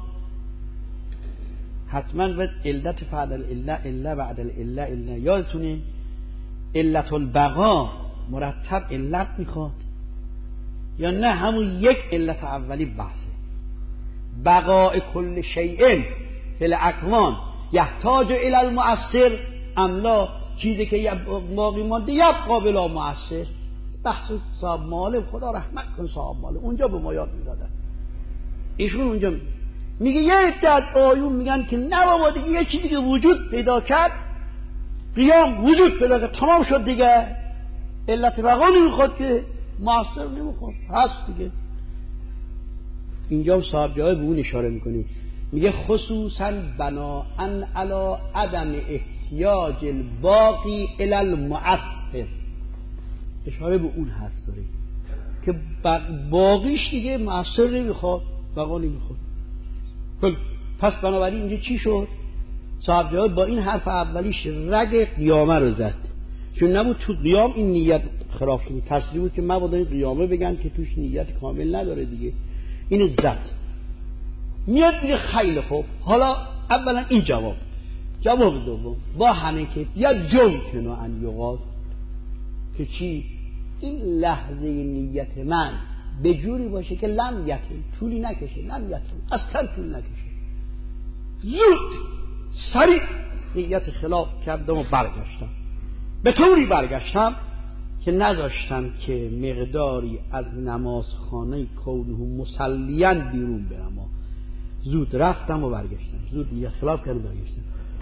حتما باید علت بعد العله، عله بعد العله، عله. یادتونه علت البقا مرتب علت میخواد یا نه همون یک علت اولی بحثه؟ بقاء کل شیء فی الاکوان یحتاج الی المؤثر ام لا؟ چیزی که باقی مانده یبقا بلا مؤثر. بحث صاحب معالم، خدا رحمت کن صاحب معالم، اونجا به ما یاد میدادن. ایشون اونجا میگه یه عده از آیون میگن که نه بابا دیگه یه چیزی که وجود پیدا کرد، قیام وجود پیدا کرد، تمام شد دیگه، علت بقا نمیخواد که، مؤثر نمیخواد، هست دیگه. اینجا صاحب جای به اون اشاره میکنه، میگه خصوصا بناءً علی عدم احتیاج الباقی الی المؤثر. اشاره به اون حرف داره که باقیش دیگه مؤثر نمیخواد، بقا نمیخواد. پس بنابراین اینجا چی شد؟ صاحب جواب با این حرف اولیش رگ قیامه رو زد، چون نبود تو قیام این نیت خلاف شد. تصریح بود که مبادا این قیامه بگن که توش نیت کامل نداره دیگه. این زد. میاد دیگه خیلی خوب. حالا اولا این جواب دوم با همه که یا جمکنو ان یقال که چی؟ این لحظه نیت من به جوری باشه که لم یتن، طولی نکشه، لم یتن اصلا طول نکشه، زود سریع نیت خلاف کردم و برگشتم. به طوری برگشتم که نذاشتم که مقداری از نمازخانه کونه مسلیاً بیرون برم. زود رفتم و برگشتم، زود نیت خلاف کردم و برگشتم.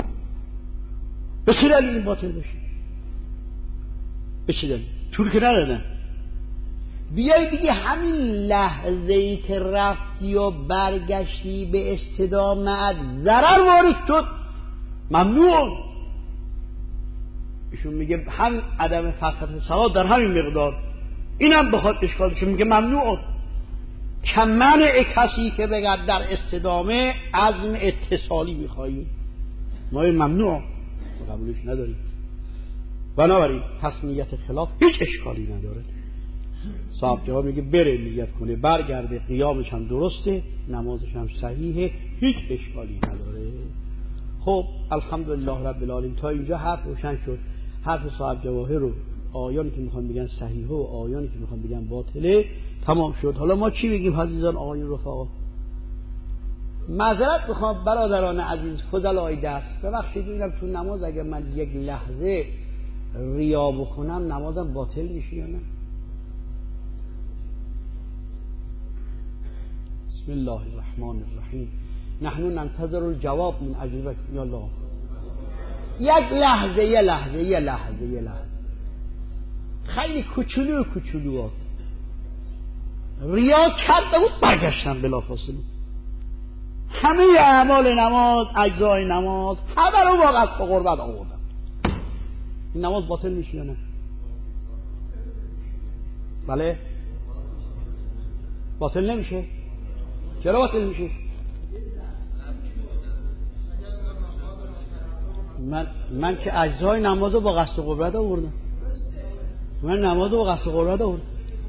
به چه دلیل این باطل بشه؟ به چه دلیل؟ طول که ندادن. بیای دیگه همین لحظه‌ای که رفتی و برگشتی به استدامت ضرر وارد شد، ممنوع. ایشون میگه هم عدم فقط صلات در همین مقدار، اینم بخواد اشکالش میگه ممنوع. کمنع کسی که بگرد در استدامه عزم اتصالی میخواییم، ما این ممنوع قبولش نداریم. بنابراین پس نیت خلاف هیچ اشکالی نداره. صاحب جواب میگه بره نیت کنه، برگرده، قیامش هم درسته، نمازش هم صحیحه، هیچ اشکالی نداره. خب الحمدلله رب العالمین. تا اینجا حرف روشن شد. حرف صاحب جواهر رو، آیانی که میخوان بگن صحیحه و آیانی که میخوان بگن باطله تمام شد. حالا ما چی بگیم عزیزان آقایون رفقا؟ معذرت میخوام برادران عزیز فضلای درس، ببخشید ببینم تو نماز اگر من یک لحظه ریا بکنم نمازم باطل میشه یا نه؟ بسم الله الرحمن الرحیم. نحن ننتظر الجواب من اجوبتکم. یا الله، یک لحظه خیلی کوچولو ریا کرده بود برگشتن بلافاصله. همه اعمال نماز، اجزای نماز همه رو با قصد و قربت آوردن. این نماز باطل میشه یا نه؟ بله باطل نمیشه. چرا باطل میشه؟ من که اجزای نماز رو با قصد و قربت آوردم. من نماز رو با قصد و قربت آوردم.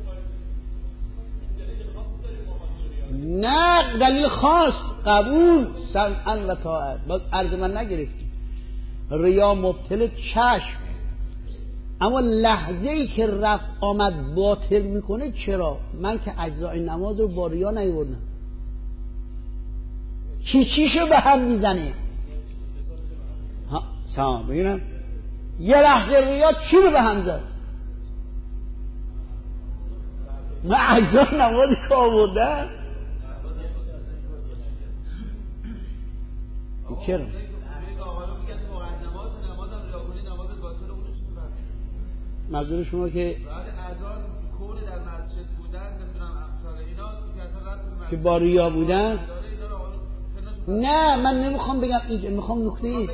نه دلیل خاص، قبول، سمعا و طاعت. باز عرض من نگرفتی. ریا مبطل چشم، اما لحظه ای که رفت آمد باطل میکنه. چرا؟ من که اجزای نماز رو با ریا نیوردم. چیشو به هم میزنه. ها سلام ببینم یه لحظه ریا چی رو به هم زد؟ من اجزای نمازی که آوردم. چرا؟ منظور شما که که با ریا بودن؟ نه من نمیخوام بگم اینجا، میخوام نکته ای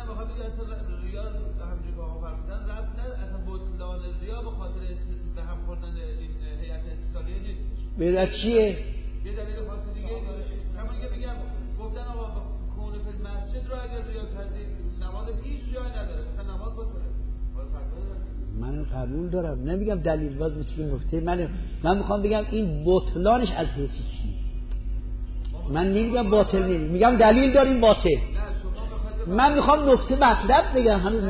به چیه؟ یه دلیل خاص دیگه همون که بگم گفتن آقا کون فی مسجد رو اگر ریا کردی نماز هیچ جای نداره، مثلا نماز باطله. من قبول دارم، نمیگم دلیل، باز مثل نکته من میخوام بگم این بطلانش از حیث چیه. من نمیگم باطل نمی، میگم دلیل داریم باطل. من میخوام نکته مطلب بگم. هنوز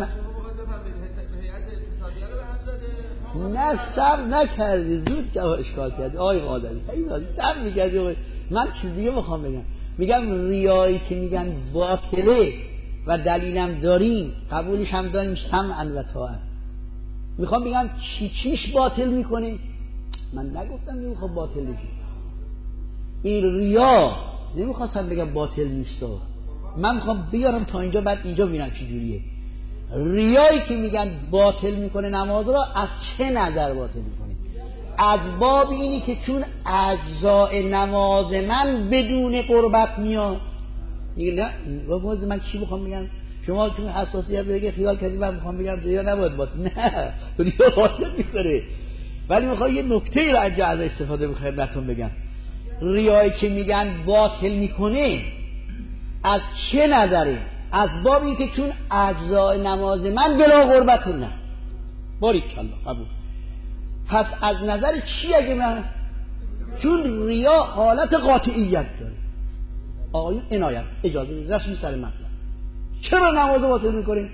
نه صبر نکردی، زود جواب اشکال کردی آقای قادری. صبر میکردی. من چیز دیگه میخوام بگم. میگم ریایی که میگن باطله و دلیلم داریم، قبولش هم داریم، سمعا و طاعت. میخوام بگم چیش باطل میکنه. من نگفتم نمیخوام باطل بشه. این ریا نمیخواستم بگم باطل نیست. من میخوام بیارم تا اینجا، بعد اینجا ببینم چی جوریه. ریایی که میگن باطل میکنه نماز رو، از چه نظر باطل میکنه؟ از باب اینی که چون اجزای نماز من بدون قربت میاد. میگه نه باز من چی میخوام بگم؟ شما چون حساسیت بگه خیال کردی من میخوام بگم ریا نباید باطل. نه ریا باطل میکنه، ولی میخوام یه نکته رو از استفاده میخوام خدمتتون بگم. ریایی که میگن باطل میکنه از چه نظره؟ از باب این که چون اجزای نماز من بلا قربت نه. باریکالله قبول. پس از نظر چی اگه من؟ چون ریا حالت قاطعیت داره. آقایون عنایت اجازه بدید رسمی سر مطلب. چرا نماز باطل میکنیم؟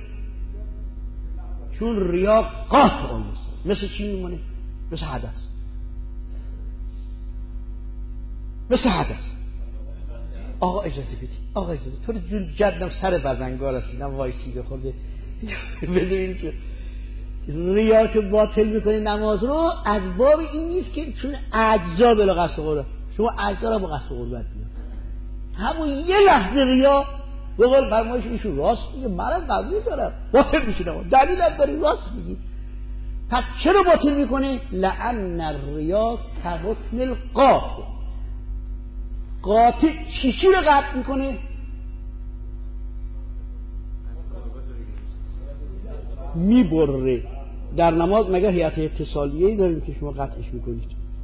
چون ریا قاطع است. مثل چی میمونه؟ مثل حدث. مثل حدث. آقا اجازه بدید، آقا اجازه، تو رو جون جدم سر بزنگار رسیدم وایسیده خورده. بدونین که ریا که باطل میکنه نماز رو، از باب این نیست که چون اجزا بلا قصد قربت. شما اجزا رو با قصد قربت بیار، همون یه لحظه ریا به قول فرمایش ایشون راست میگه، منم قبول دارم باطل میشه نماز، دلیلم داری، راست میگی. پس چرا باطل میکنه؟ لأن الریا كحكم القاطع. قاطع چی رو قطع میکنه؟ میبره. در نماز مگه هیئت اتصالیه‌ای داریم که شما قطعش میکنید؟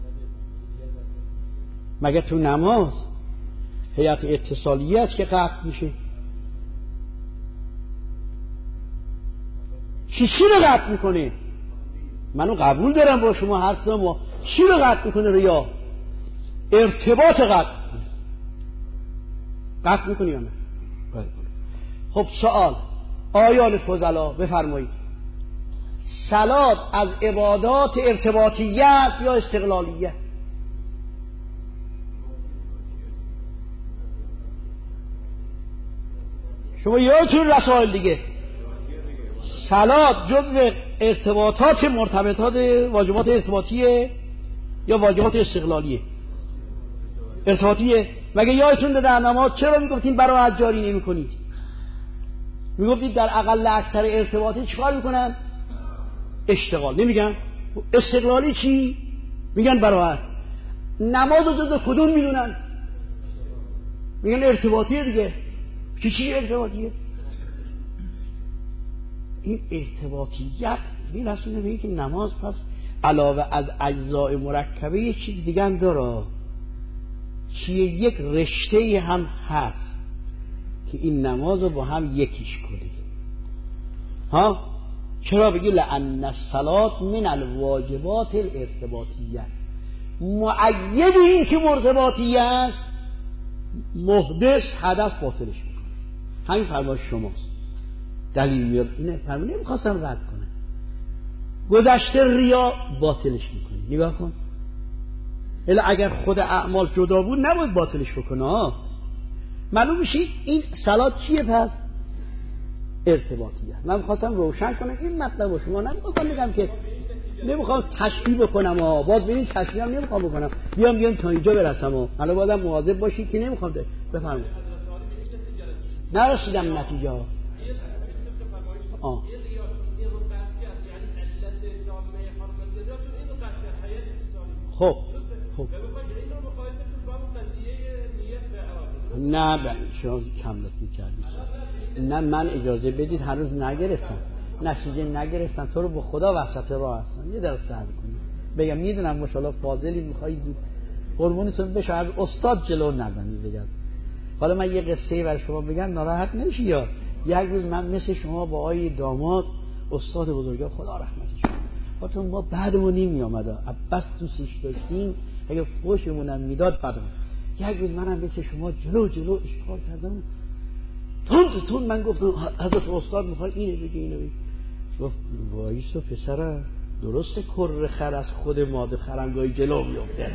مگه تو نماز هیئت اتصالیه است که قطع میشه؟ چی رو قطع میکنه؟ منو قبول دارم با شما حرف ما. چی رو قطع میکنه؟ ریا ارتباط قطع میکنه یا نه؟ خب سوال آیان فضلا بفرمایید، صلات از عبادات ارتباطیه است یا استقلالیه؟ شما یادتون رسائل دیگه صلات جزء ارتباطات مرتبطات واجبات ارتباطیه یا واجبات استقلالیه؟ ارتباطیه. مگه یادتون در نماز چرا میگفتین براءت جاری نمی‌کنید؟ میگفتید در اقل اکثر ارتباطی چیکار میکنن؟ اشتغال. نمیگن استقلالی چی؟ میگن براءت. نماز جزء کدوم میدونن؟ میگن ارتباطیه دیگه. چی ارتباطیه؟ این ارتباطیت میرسونه به اینکه نماز پس علاوه از اجزای مرکبه یه چیز دیگه هم داره، چیه؟ یک رشته هم هست که این نماز رو با هم یکیش کنی. ها چرا بگی لأن الصلاة من الواجبات الارتباطیه، مؤید این که مرتباطیه است، محدث حدث باطلش میکنه. همین فرمایش شماست. دلیل میاد اینه، فرمایش نمیخواستم رد کنه. گذشته ریا باطلش میکنه. نگاه کن، الا اگر خود اعمال جدا بود نباید باطلش بکنه. معلوم میشه این صلات چیه؟ پس ارتباطیه. من میخواستم روشن کنم این مطلب رو، شما نمیخواستم بگم که نمیخوام تشبیه بکنم باز ببین تشبیه هم نمیخوام بکنم، بیام تا اینجا برسم حالا بازم مواظب باشید که نمیخوام بفرمایید نرسیدم نتیجه. خب نه شما کم لطفی کردید. نه من اجازه بدید هنوز نگرفتم، نتیجه نگرفتم. تو رو به خدا وسط راه هستم، یه درس صبر کنید. بگم میدونم ماشاءالله فاضلی میخوایی زود قربونتون بشه، از استاد جلو نزنید. بگم حالا من یه قصه برای شما بگم ناراحت نمیشی. یا یک روز من مثل شما با آقای داماد استاد بزرگا خدا رحمتش کنه، خاطر ما بعدمون نمی اومد بس دوستش داشتیم، اگه فوشمونم میداد بعدمون. یک روز منم مثل شما جلو اشکال کردم، تون من گفتم حضرت استاد میخوای اینو بگی اینو بگی. گفت وایسا پسره، درسته کر خر از خود ماده خرنگای جلو میفته.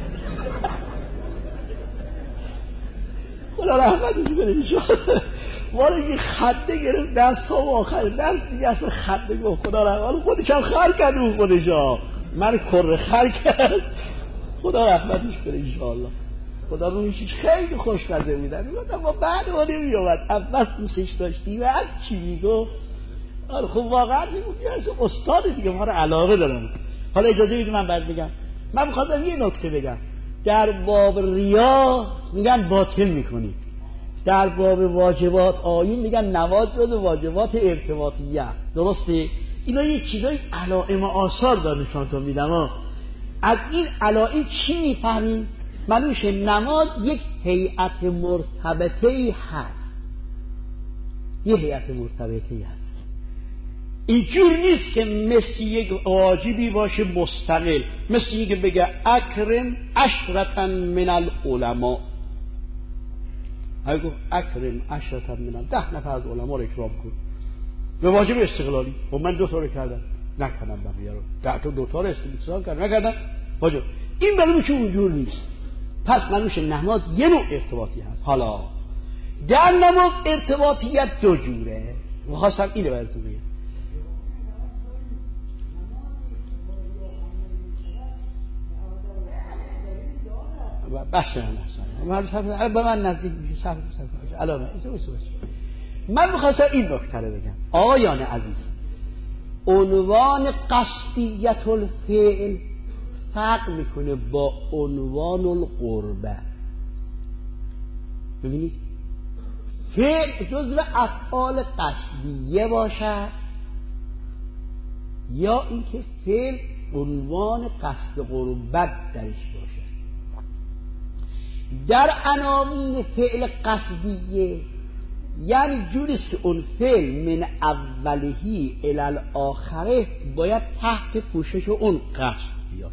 خدا رحمتش کنه انشاءالله. ما رو یه خنده گرفت دست ها و آخر دست دیگه اصلا خنده گفت خدا رحمتش. خودش هم خر کرد اون خودش ها، من کر خر کرد. خدا رحمتش کنه انشاءالله. خدا رویش خیلی خوشمزه میدن. میگفتم ما بعد ما نمیومد اول دوستش داشتیم هر چی میگو. خب واقعا میگم استاد دیگه ما رو علاقه دارم. حالا اجازه بدید من بعد بگم. من میخواستم یه نکته بگم. در باب ریا میگن باطل میکنی، در باب واجبات آیین میگن نماز جز واجبات ارتباطیه. درسته؟ اینا یه چیزای علائم آثار دانشانتون میدم. از این علائم چی میفهمیم؟ معلومه نماز یک هیئت مرتبطه‌ای هست، یه هیئت مرتبطه‌ای هست. اینجور نیست که مثل یک واجبی باشه مستقل، مثل اینکه بگه اکرم عشرة من العلماء. اگه اکرم عشرة من 10 نفر از علما رو اکرام کن، به واجب استقلالی. و من 2 تا رو کردم نکردم، بقیه رو 10 تا 2 تا رو استقلال کردم نکردم واجب. این معلومه که اونجور نیست. پس معلومه نماز یه نوع ارتباطی هست. حالا در نماز ارتباطیت 2 جوره. می‌خواستم اینو براتون بگم. به من نزدیک میشه صفر علامه من میخواستم این نکته رو بگم. آقایان عزیز، عنوان قصدیت الفعل فرق میکنه با عنوان القربه. ببینید فعل جزو افعال قصدیه باشد یا اینکه فعل عنوان قصد قربت درش باشه. در عناوین فعل قصدیه یعنی جوریست که اون فعل من اولهی الی الاخره باید تحت پوشش اون قصد بیاد.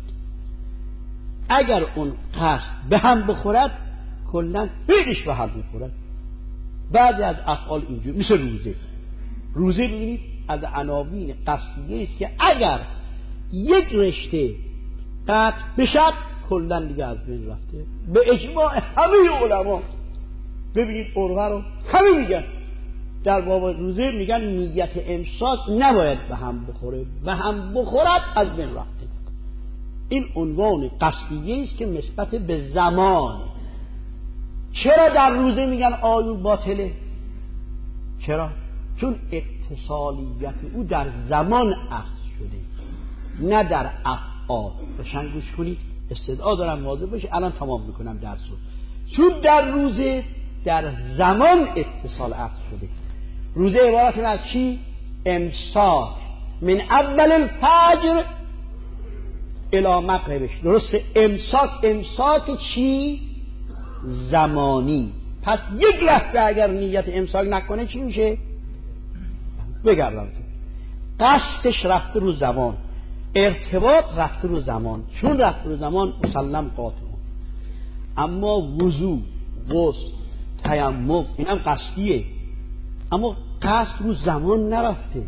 اگر اون قصد به هم بخورد کلا فعلش به هم بخورد. بعضی از افعال اینجور مثل روزه ببینید از عناوین قصدیه است که اگر یک رشته قطع بشد کلا دیگه از بین رفته به اجماع همه علما. ببینید عروه رو همه میگن در باب روزه میگن نیت امساک نباید به هم بخوره، به هم بخورد از بین رفته. این عنوان قصدیه است که نسبت به زمان. چرا در روزه میگن آیون باطله؟ چرا؟ چون اتصالیت او در زمان اخذ شده نه در افعال. بشن گوش کنید، استدعا دارم واضح باشه، الان تمام میکنم درس رو. چون در روزه در زمان اتصال اخذ شده. روزه عبارت از چی؟ امساک من اول الفجر الی مغربش. درسته؟ امساک چی؟ زمانی. پس یک لحظه اگر نیت امساک نکنه چی میشه؟ بگردم قصدش رفته رو زمان، ارتباط رفته رو زمان. چون رفته رو زمان مسلم قاطع. اما وضو، غسل، تیمم اینم قصدیه، اما قصد رو زمان نرفته.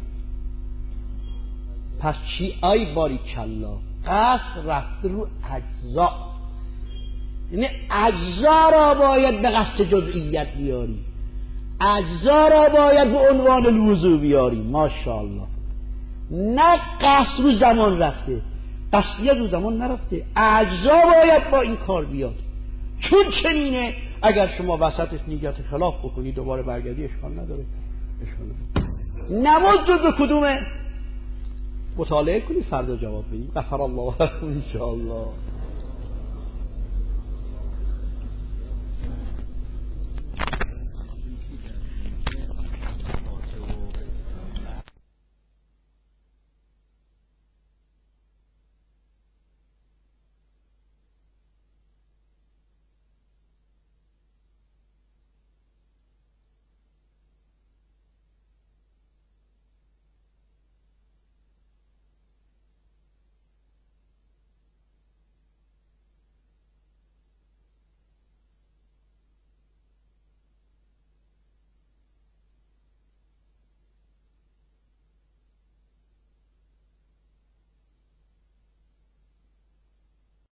پس چی؟ آی باری کلا، قصد رفته رو اجزا. یعنی اجزا را باید به قصد جزئیت بیاری، اجزا را باید به عنوان الوضو بیاری. ماشاءالله. نه قصد رو زمان رفته، قصدیت رو زمان نرفته، اجزا باید با این کار بیاد. چون چنینه اگر شما وسطش نیت خلاف بکنی دوباره برگردی اشکال نداره. نماز جزء کدومه؟ مطالعه کنی فردا جواب بدی. غفر الله لكم ان شاء الله.